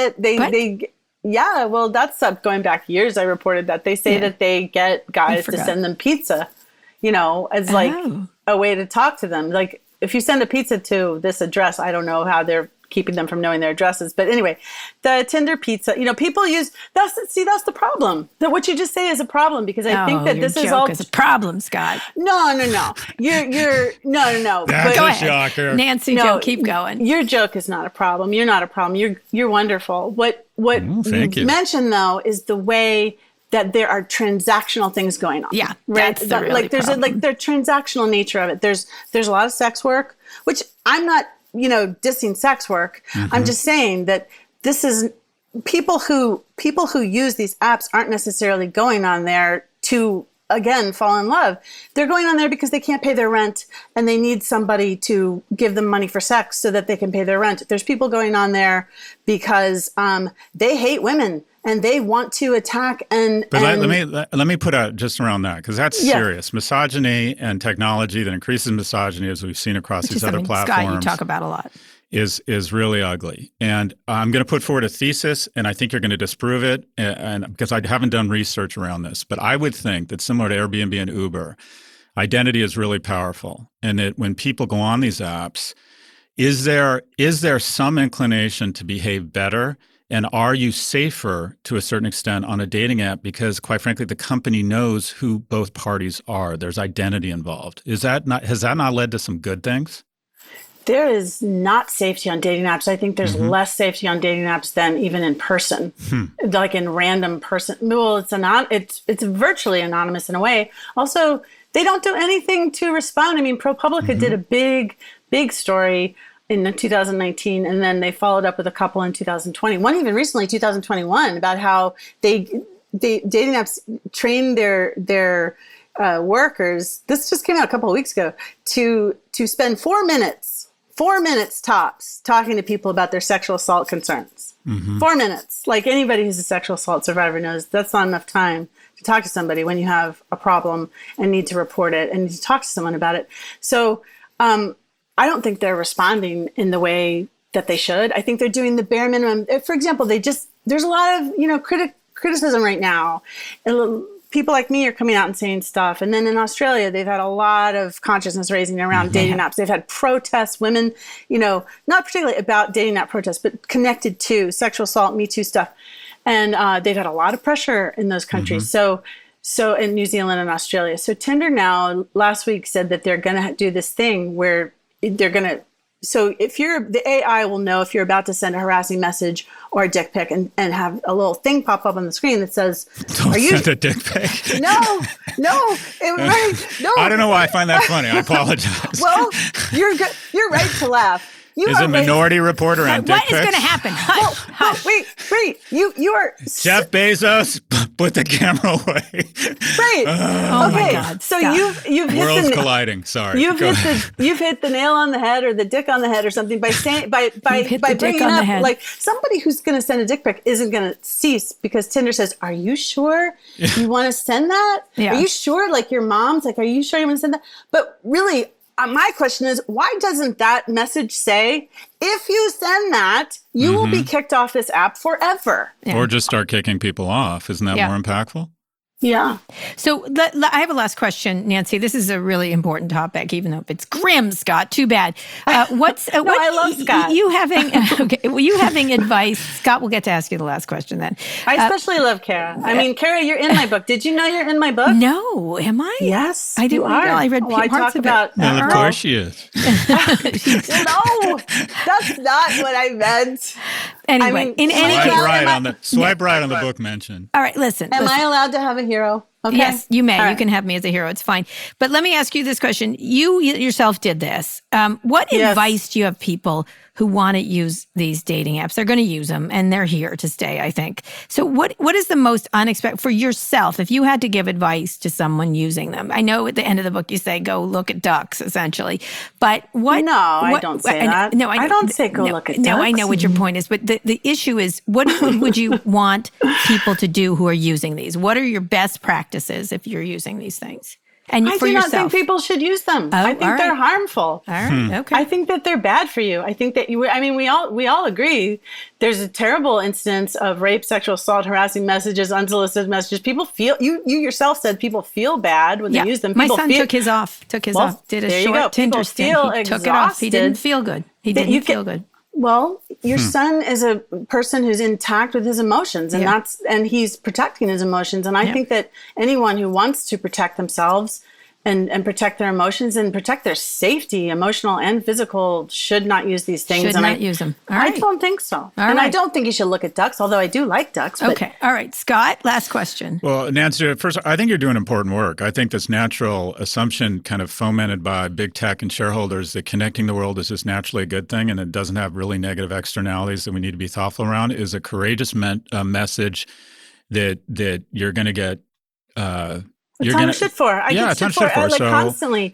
Well, that's going back years. I reported that. They say that they get guys to send them pizza, as like a way to talk to them. Like, if you send a pizza to this address, I don't know how they're keeping them from knowing their addresses. But anyway, the Tinder pizza, people use, that's the problem. That what you just say is a problem, because I think that this is all a problem, Scott. No. You're no. That's a shocker. Nancy, Joe, keep going. Your joke is not a problem. You're not a problem. You're wonderful. What you mentioned, though, is the way that there are transactional things going on. Yeah, right. That's the really problem. The transactional nature of it. There's a lot of sex work, which I'm not, dissing sex work. I'm just saying that this is people who use these apps aren't necessarily going on there to, again, fall in love. They're going on there because they can't pay their rent and they need somebody to give them money for sex so that they can pay their rent. There's people going on there because they hate women and they want to attack let me put out just around that, because that's serious. Misogyny and technology that increases misogyny, as we've seen across these other platforms. Scott, you talk about a lot. Is really ugly. And I'm going to put forward a thesis, and I think you're going to disprove it, and because I haven't done research around this. But I would think that, similar to Airbnb and Uber, identity is really powerful. And that when people go on these apps, is there some inclination to behave better And are you safer to a certain extent on a dating app? Because quite frankly, the company knows who both parties are. There's identity involved. Has that not led to some good things? There is not safety on dating apps. I think there's less safety on dating apps than even in person, like in random person. Well, it's virtually anonymous in a way. Also, they don't do anything to respond. I mean, ProPublica did a big story in 2019, and then they followed up with a couple in 2020. One even recently, 2021, about how dating apps train their workers. This just came out a couple of weeks ago to spend 4 minutes tops talking to people about their sexual assault concerns. 4 minutes. Like anybody who's a sexual assault survivor knows that's not enough time to talk to somebody when you have a problem and need to report it and need to talk to someone about it. So I don't think they're responding in the way that they should. I think they're doing the bare minimum. For example, there's a lot of criticism right now. People like me are coming out and saying stuff. And then in Australia, they've had a lot of consciousness raising around dating apps. They've had protests, women, not particularly about dating app protests, but connected to sexual assault, Me Too stuff. And they've had a lot of pressure in those countries. So in New Zealand and Australia. So Tinder now last week said that they're going to do this thing where they're going to, so the AI will know if you're about to send a harassing message or a dick pic and have a little thing pop up on the screen that says, Don't send a dick pic. No. I don't know why I find that funny. I apologize. Well, you're right to laugh. Is a Minority Report around dick pics? What is going to happen? Wait. You are... Jeff Bezos, put the camera away. Right. Oh okay. My God, so stop. you've hit Worlds colliding. Sorry. You've hit the nail on the head or the dick on the head or something by saying by bringing up like somebody who's going to send a dick pic isn't going to cease because Tinder says, "Are you sure you want to send that? Yeah. Are you sure? Like your mom's like, are you sure you want to send that?" But really. My question is, why doesn't that message say, if you send that, you will be kicked off this app forever? Yeah. Or just start kicking people off. Isn't that more impactful? Yeah. So I have a last question, Nancy. This is a really important topic, even though it's grim, Scott. Too bad. I love Scott. You having advice? Scott, we'll get to ask you the last question then. I especially love Kara. I mean, Kara, you're in my book. Did you know you're in my book? No, am I? Yes, I didn't. I read parts of it. Well, of course she is. No, that's not what I meant. Anyway, I mean, in any case, swipe right on the book mentioned. All right, listen. Am I allowed to have a hero? Okay. Yes, you may. Right. You can have me as a hero. It's fine. But let me ask you this question. You yourself did this. What advice do you have people who want to use these dating apps? They're going to use them, and they're here to stay, I think. So what is the most unexpected for yourself if you had to give advice to someone using them? I know at the end of the book you say, go look at ducks, essentially. But what? No, I don't say that. No, I don't say go look at ducks. No, I know what your point is. But the issue is, what would you want people to do who are using these? What are your best practices if you're using these things? And I for do yourself. not think people should use them. I think they're harmful. All right. Okay. I think that they're bad for you. I think that we all agree there's a terrible instance of rape, sexual assault, harassing messages, unsolicited messages. People feel, you yourself said people feel bad when they use them. People My son took his off, did a short Tinder stint. He took it off. He didn't feel good. He didn't feel good. Well, your son is a person who's intact with his emotions, and he's protecting his emotions. And I think that anyone who wants to protect themselves and protect their emotions and protect their safety, emotional and physical, should not use these things. Should not use them. All right. I don't think so. I don't think you should look at ducks, although I do like ducks. But okay. All right. Scott, last question. Well, Nancy, first, I think you're doing important work. I think this natural assumption kind of fomented by big tech and shareholders that connecting the world is just naturally a good thing and it doesn't have really negative externalities that we need to be thoughtful around is a courageous message that you're going to get a ton of shit for. I get shit for it constantly.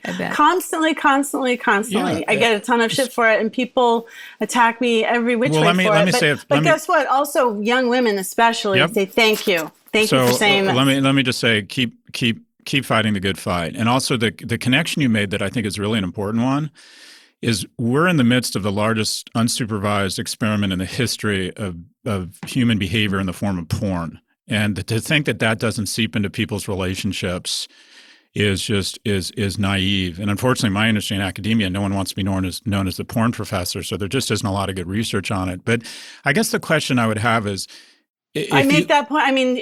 Yeah, I get a ton of shit for it, and people attack me every which way for it. But guess what? Also, young women especially say thank you. Thank you for saying that. Let me just say keep fighting the good fight. And also the connection you made that I think is really an important one is we're in the midst of the largest unsupervised experiment in the history of human behavior in the form of porn. And to think that doesn't seep into people's relationships is naive. And unfortunately, my industry in academia, no one wants to be known as the porn professor, so there just isn't a lot of good research on it. But I guess the question I would have is, I make that point. I mean,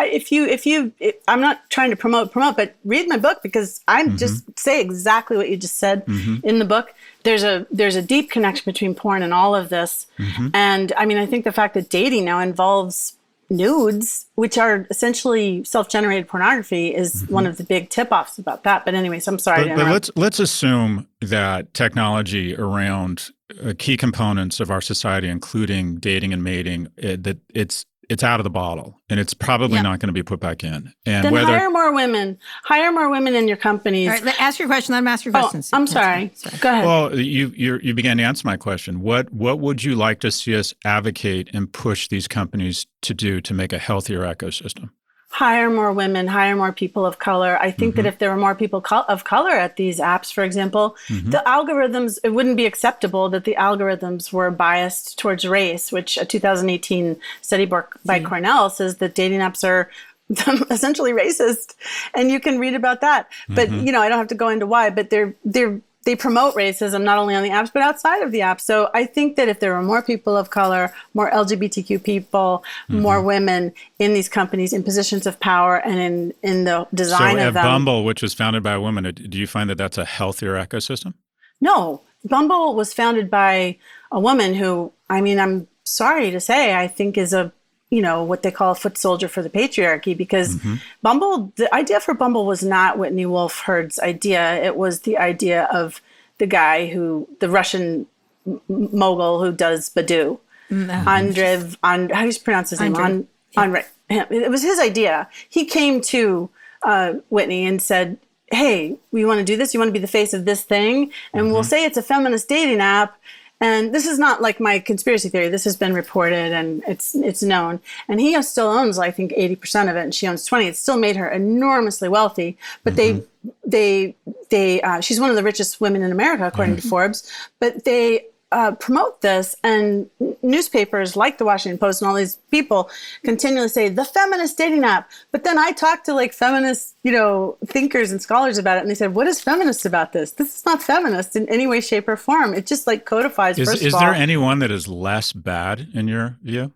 I'm not trying to promote, but read my book, because I'm just say exactly what you just said in the book. There's a deep connection between porn and all of this. And I mean, I think the fact that dating now involves nudes, which are essentially self-generated pornography, is one of the big tip-offs about that. But anyways, I'm sorry. But let's assume that technology around key components of our society, including dating and mating, that it's out of the bottle, and it's probably not going to be put back in. And then hire more women in your companies. All right, ask your question. Let me ask your question. I'm sorry. Go ahead. Well, you began to answer my question. What would you like to see us advocate and push these companies to do to make a healthier ecosystem? Hire more women, hire more people of color. I think that if there were more people of color at these apps, for example, the algorithms, it wouldn't be acceptable that the algorithms were biased towards race, which a 2018 study by Cornell says that dating apps are essentially racist. And you can read about that. But, I don't have to go into why, but they promote racism not only on the apps, but outside of the apps. So I think that if there were more people of color, more LGBTQ people, more women in these companies in positions of power and in the design of them. So at Bumble, which was founded by a woman, do you find that that's a healthier ecosystem? No. Bumble was founded by a woman who, I mean, I'm sorry to say, I think is what they call a foot soldier for the patriarchy, because Bumble, the idea for Bumble was not Whitney Wolfe Herd's idea. It was the idea of the guy the Russian mogul who does Badoo. How do you pronounce his name? Andre. It was his idea. He came to Whitney and said, hey, we want to do this. You want to be the face of this thing? And we'll say it's a feminist dating app. And this is not like my conspiracy theory. This has been reported and it's known. And he still owns, I think, 80% of it, and she owns 20%. It still made her enormously wealthy. But she's one of the richest women in America, according to Forbes. But they promote this, and newspapers like the Washington Post and all these people continually say the feminist dating app. But then I talked to feminist, thinkers and scholars about it, and they said, "What is feminist about this? This is not feminist in any way, shape, or form. It just codifies." Is there anyone that is less bad in your view?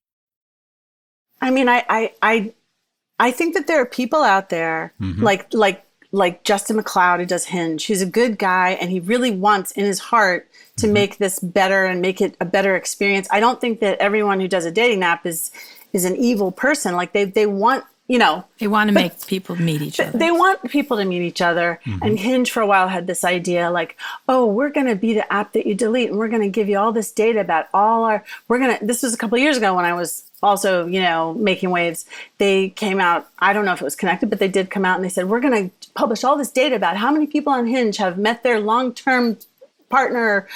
I mean, I think that there are people out there like Justin McLeod, who does Hinge. He's a good guy, and he really wants in his heart to make this better and make it a better experience. I don't think that everyone who does a dating app is an evil person. They want, they want to make people meet each other. They want people to meet each other. And Hinge for a while had this idea we're going to be the app that you delete, and we're going to give you all this data about this was a couple of years ago when I was also, making waves. They came out, I don't know if it was connected, but they did come out and they said, we're going to publish all this data about how many people on Hinge have met their long-term partner,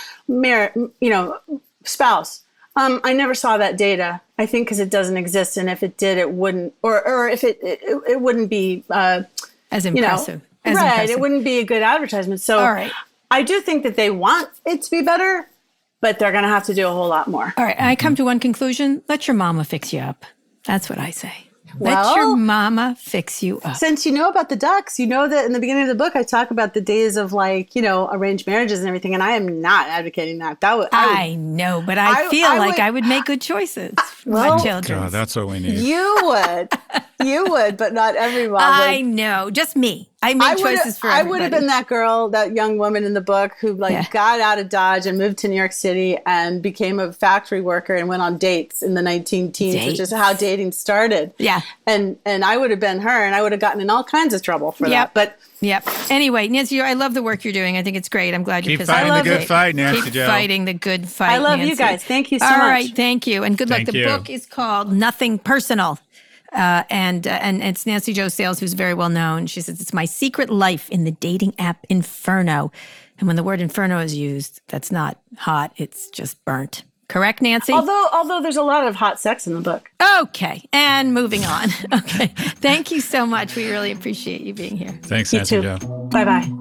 spouse. I never saw that data. I think because it doesn't exist, and if it did, it wouldn't, or if it wouldn't be as impressive. It wouldn't be a good advertisement. So all right. I do think that they want it to be better, but they're going to have to do a whole lot more. All right, I come to one conclusion: let your mama fix you up. That's what I say. Let your mama fix you up. Since you know about the ducks, you know that in the beginning of the book, I talk about the days of arranged marriages and everything. And I am not advocating that. I know, but I feel I would make good choices for my children. God, that's what we need. You would, but not everyone. I know, just me. I made choices for everybody. I would have been that girl, that young woman in the book who got out of Dodge and moved to New York City and became a factory worker and went on dates in the 19-teens, which is how dating started. Yeah. And I would have been her, and I would have gotten in all kinds of trouble for that. But anyway, Nancy, I love the work you're doing. I think it's great. I'm glad you're Keep fighting the good fight, Nancy Keep Jo. fighting the good fight, I love Nancy. you guys. Thank you so much. All right, thank you. And good luck. Thank The you. book is called Nothing Personal. And it's Nancy Jo Sales, who's very well known. She says, it's my secret life in the dating app inferno. And when the word inferno is used, that's not hot. It's just burnt. Correct, Nancy? Although there's a lot of hot sex in the book. Okay. And moving on. Okay. Thank you so much. We really appreciate you being here. Thanks, You Nancy too. Jo. Bye-bye.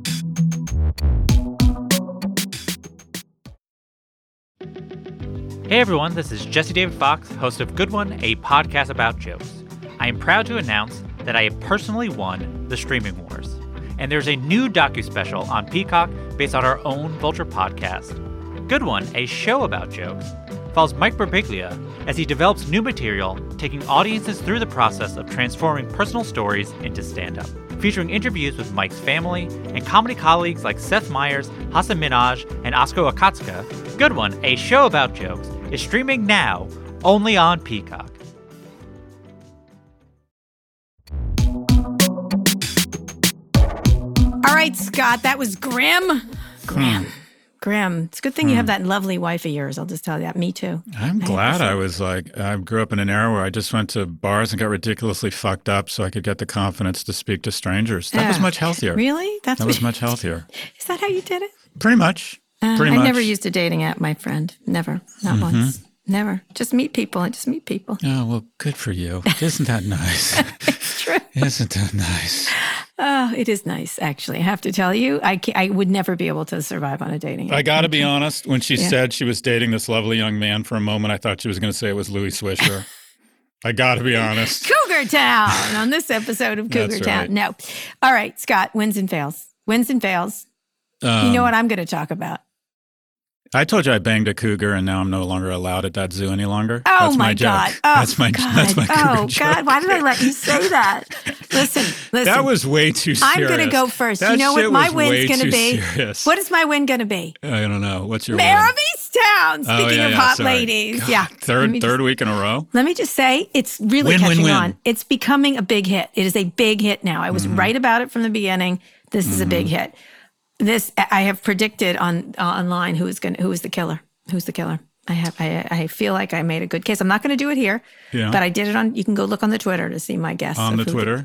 Hey everyone, this is Jesse David Fox, host of Good One, a podcast about jokes. I am proud to announce that I have personally won the streaming wars. And there's a new docuspecial on Peacock based on our own Vulture podcast. Good One, a show about jokes, follows Mike Birbiglia as he develops new material, taking audiences through the process of transforming personal stories into stand-up. Featuring interviews with Mike's family and comedy colleagues like Seth Meyers, Hasan Minhaj, and Asko Akatsuka, Good One, a show about jokes, is streaming now only on Peacock. All right, Scott, that was grim. Grim. It's a good thing you have that lovely wife of yours. I'll just tell you that. Me too. I'm glad I grew up in an era where I just went to bars and got ridiculously fucked up so I could get the confidence to speak to strangers. That was much healthier. Really? That was much healthier. Is that how you did it? Pretty much. I never used a dating app, my friend. Never. Not once. Never. Just meet people. Oh, well, good for you. Isn't that nice? It's true. Isn't that nice? Oh, it is nice, actually. I have to tell you, I would never be able to survive on a dating app. I got to be honest. When she said she was dating this lovely young man, for a moment, I thought she was going to say it was Louis Swisher. I got to be honest. Cougar Town on this episode of Cougar Town. Right. No. All right, Scott, wins and fails. You know what I'm going to talk about. I told you I banged a cougar, and now I'm no longer allowed at that zoo any longer. Oh, that's my God. Oh, that's my cougar joke. God. Why did I let you say that? Listen. That was way too serious. I'm going to go first. You know what my win's going to be? Serious. What is my win going to be? I don't know. What's your Mayor win? of Easttown. Speaking of hot ladies. God, third week in a row. Let me just say, it's really catching on. It's becoming a big hit. It is a big hit now. I was right about it from the beginning. This is a big hit. This I have predicted online who is the killer. Who's the killer? I feel like I made a good case. I'm not going to do it here, but I did it on. You can go look on the Twitter to see my guess. On the Twitter.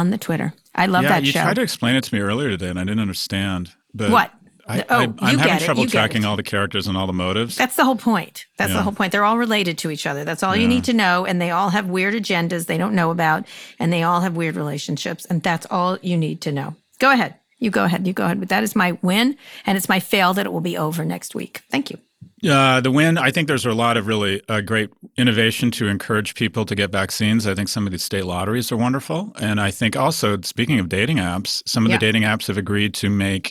I love that show. You tried to explain it to me earlier today, and I didn't understand. But what? I'm having trouble tracking all the characters and all the motives. That's the whole point. The whole point. They're all related to each other. That's all you need to know. And they all have weird agendas they don't know about, and they all have weird relationships, and that's all you need to know. Go ahead. You go ahead. But that is my win, and it's my fail that it will be over next week. Thank you. The win, I think there's a lot of really great innovation to encourage people to get vaccines. I think some of these state lotteries are wonderful. And I think also, speaking of dating apps, some of the dating apps have agreed to make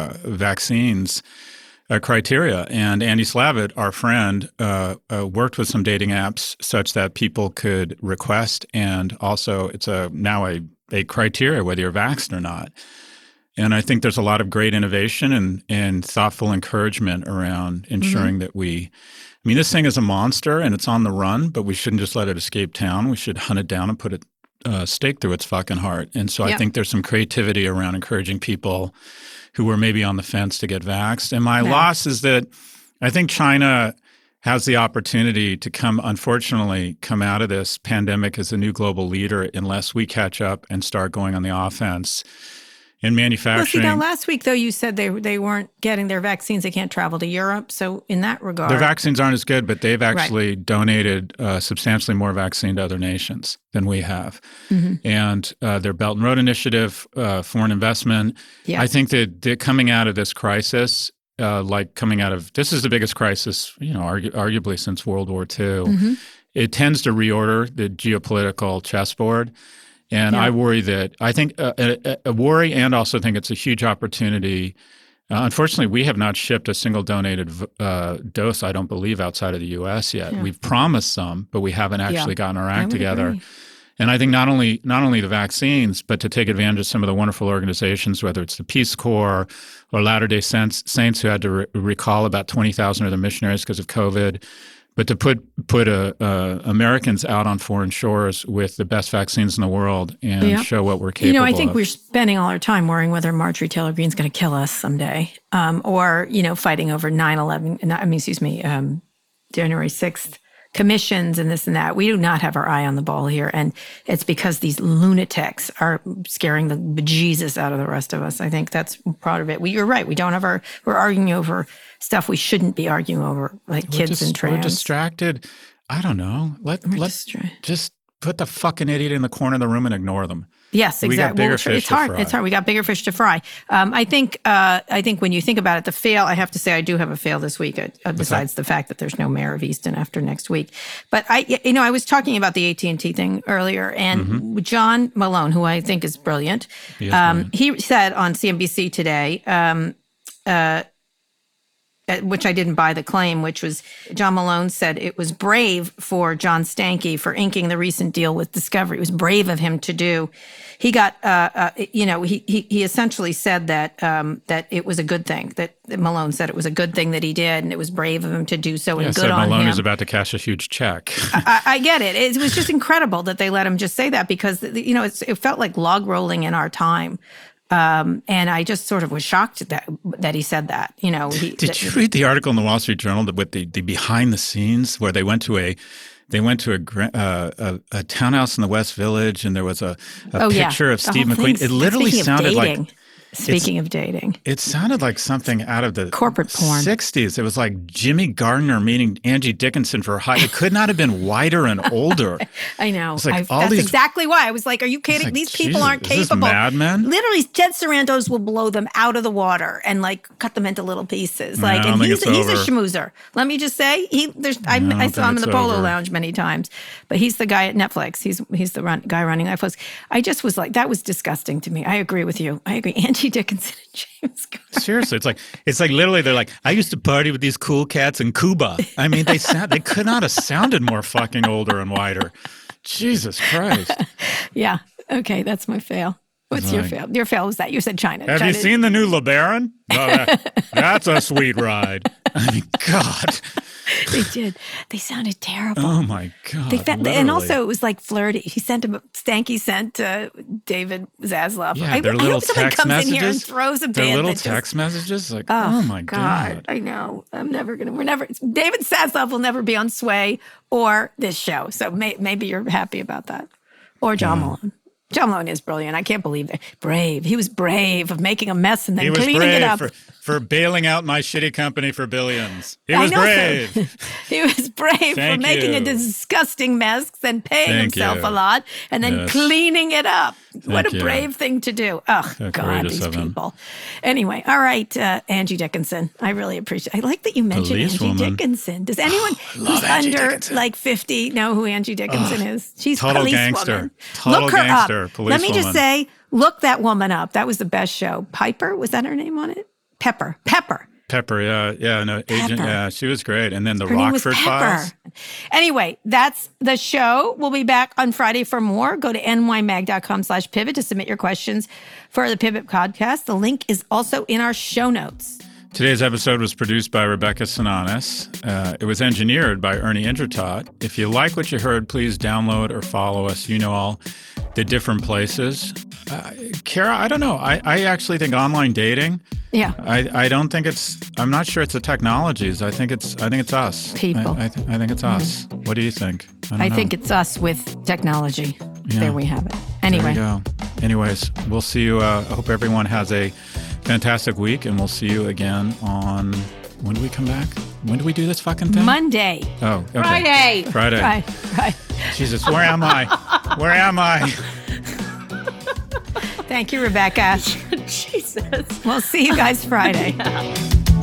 vaccines criteria. And Andy Slavitt, our friend, worked with some dating apps such that people could request, and also it's now a criteria whether you're vaxxed or not. And I think there's a lot of great innovation and thoughtful encouragement around ensuring that this thing is a monster and it's on the run, but we shouldn't just let it escape town. We should hunt it down and put a stake through its fucking heart. And so I think there's some creativity around encouraging people who were maybe on the fence to get vaxxed. And my loss is that I think China has the opportunity to unfortunately come out of this pandemic as a new global leader unless we catch up and start going on the offense. In manufacturing. Well, last week, though, you said they weren't getting their vaccines. They can't travel to Europe. So in that regard. Their vaccines aren't as good, but they've actually donated substantially more vaccine to other nations than we have. And their Belt and Road Initiative, foreign investment. Yeah. I think that coming out of this crisis, this is the biggest crisis, arguably since World War II. It tends to reorder the geopolitical chessboard. And I worry I think a worry, and also think it's a huge opportunity. Unfortunately, we have not shipped a single donated dose, I don't believe, outside of the U.S. yet. We've promised some, but we haven't actually gotten our act together. Agree. And I think not only the vaccines, but to take advantage of some of the wonderful organizations, whether it's the Peace Corps or Latter-day Saints, who had to recall about 20,000 of their missionaries because of COVID. But to put Americans out on foreign shores with the best vaccines in the world and show what we're capable of. I think we're spending all our time worrying whether Marjorie Taylor Greene's going to kill us someday, or fighting over 9/11. January 6th commissions and this and that. We do not have our eye on the ball here, and it's because these lunatics are scaring the bejesus out of the rest of us. I think that's part of it. You're right. We're arguing over stuff we shouldn't be arguing over, like kids and trans. We're distracted. I don't know. Let's just put the fucking idiot in the corner of the room and ignore them. Yes, exactly. It's hard. It's hard. We got bigger fish to fry. I think when you think about it, the fail, I have to say I do have a fail this week, besides the fact that there's no Mayor of Easton after next week. But I was talking about the AT&T thing earlier, and John Malone, who I think is brilliant, he said on CNBC today, which I didn't buy the claim, which was John Malone said it was brave for John Stankey for inking the recent deal with Discovery. It was brave of him to do. He got, he essentially said that that it was a good thing, that Malone said it was a good thing that he did, and it was brave of him to do so, and good on him. Malone is about to cash a huge check. I get it. It was just incredible that they let him just say that, because, it felt like log rolling in our time. And I just sort of was shocked that he said that. Did you read the article in the Wall Street Journal with the behind the scenes where they went to a townhouse in the West Village, and there was a picture of Steve McQueen. It literally sounded like. Speaking of dating. It sounded like something out of the corporate porn 60s. It was like Jimmy Gardner meeting Angie Dickinson for It could not have been whiter and older. I know. Like that's exactly why. I was like, are you kidding? Like, these people aren't capable. Is this Mad Men? Literally, Ted Sarandos will blow them out of the water and cut them into little pieces. And he's a schmoozer. Let me just say, I saw him in the Polo Lounge many times, but he's the guy at Netflix. He's the guy running Netflix. I just was like, that was disgusting to me. I agree with you. I agree. Angie Dickinson and James Garner. Seriously, it's like literally they're like, I used to party with these cool cats in Cuba. I mean, they could not have sounded more fucking older and whiter. Jesus Christ. Yeah. Okay, that's my fail. What's your fail? Your fail was that you said China. Have you seen the new LeBaron? No, that's a sweet ride. I mean, God. They did. They sounded terrible. Oh my God! And also it was like flirty. Stanky sent David Zaslav. Yeah, their little text messages. In here and throws a their band. Little text messages. Like, oh my God! I know. David Zaslav will never be on Sway or this show. So maybe you're happy about that. Or John Malone. John Malone is brilliant. I can't believe it. Brave. He was brave of making a mess and then cleaning it up. For bailing out my shitty company for billions. He was brave. He was brave for making a disgusting mess and paying himself a lot and then cleaning it up. What a brave thing to do. Oh, God, these people. Anyway, all right, Angie Dickinson. I really appreciate it. I like that you mentioned Angie Dickinson. Does anyone who's under 50 know who Angie Dickinson is? She's total police gangster. Woman. Total look her gangster. Up. Police Let me woman. just say, look that woman up. That was the best show. Piper, was that her name on it? Pepper, agent, yeah, she was great. And then the Rockford Files. Anyway, that's the show. We'll be back on Friday for more. Go to nymag.com/pivot to submit your questions for the Pivot podcast. The link is also in our show notes. Today's episode was produced by Rebecca Sananes. It was engineered by Ernie Indratot. If you like what you heard, please download or follow us. You know all the different places. Kara, I don't know. I actually think online dating. Yeah. I don't think I'm not sure it's the technologies. I think it's us. People. I think it's us. What do you think? I think it's us with technology. Yeah. There we have it. Anyway. There you go. Anyways, we'll see you. I hope everyone has a fantastic week, and we'll see you again on, when do we come back? When do we do this fucking thing? Monday. Oh, okay. Friday. Right. Jesus, where am I? Where am I? Thank you, Rebecca. Jesus. We'll see you guys Friday. Yeah.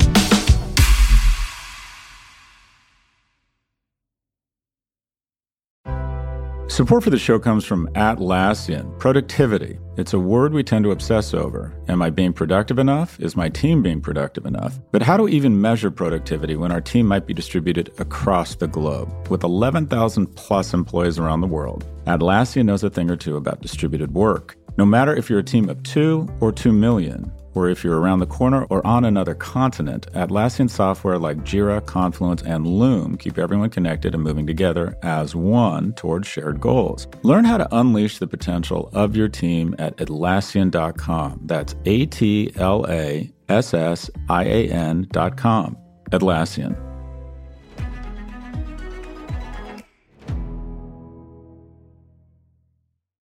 Support for the show comes from Atlassian. Productivity. It's a word we tend to obsess over. Am I being productive enough? Is my team being productive enough? But how to even measure productivity when our team might be distributed across the globe? With 11,000 plus employees around the world, Atlassian knows a thing or two about distributed work. No matter if you're a team of 2 or 2 million, or if you're around the corner or on another continent, Atlassian software like Jira, Confluence, and Loom keep everyone connected and moving together as one towards shared goals. Learn how to unleash the potential of your team at Atlassian.com. That's Atlassian.com. Atlassian.